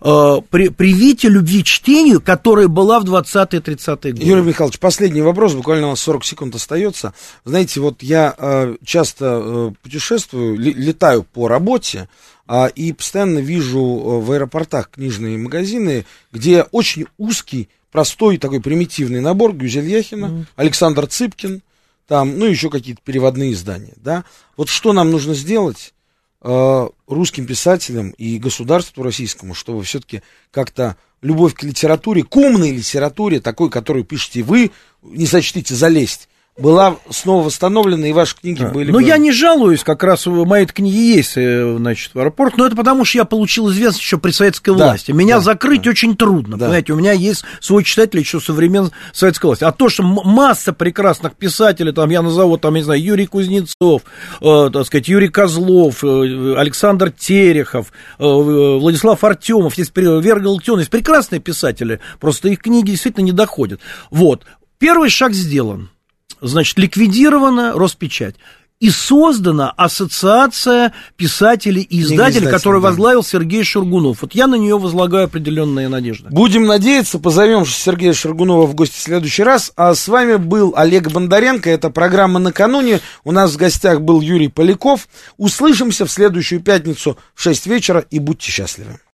привития любви к чтению, которая была в 20-30-е годы. Юрий Михайлович, последний вопрос, буквально у нас 40 секунд остается. Знаете, вот я часто путешествую, летаю по работе, и постоянно вижу в аэропортах книжные магазины, где очень узкий, простой, такой примитивный набор Гюзель Яхина, Александр Цыпкин, там, ну, еще какие-то переводные издания, да. Вот что нам нужно сделать русским писателям и государству российскому, чтобы все-таки как-то любовь к литературе, к умной литературе, такой, которую пишете вы, не сочтите залезть, была снова восстановлена, и ваши книги были... Ну, я не жалуюсь, как раз в моей книге есть, значит, в аэропорт, но это потому, что я получил известность еще при советской власти. Меня закрыть очень трудно, понимаете, у меня есть свой читатель еще со времен советской власти. А то, что масса прекрасных писателей, там, я назову, там, я не знаю, Юрий Кузнецов, так сказать, Юрий Козлов, Александр Терехов, Владислав Артемов, есть Вера Галактионовна, есть прекрасные писатели, просто их книги действительно не доходят. Вот, первый шаг сделан. Значит, ликвидирована Роспечать. И создана ассоциация писателей и издателей, которую возглавил Сергей Шургунов. Вот я на нее возлагаю определенные надежды. Будем надеяться, позовем Сергея Шургунова в гости в следующий раз. А с вами был Олег Бондаренко. Это программа «Накануне». У нас в гостях был Юрий Поляков. Услышимся в следующую пятницу в 6 вечера и будьте счастливы.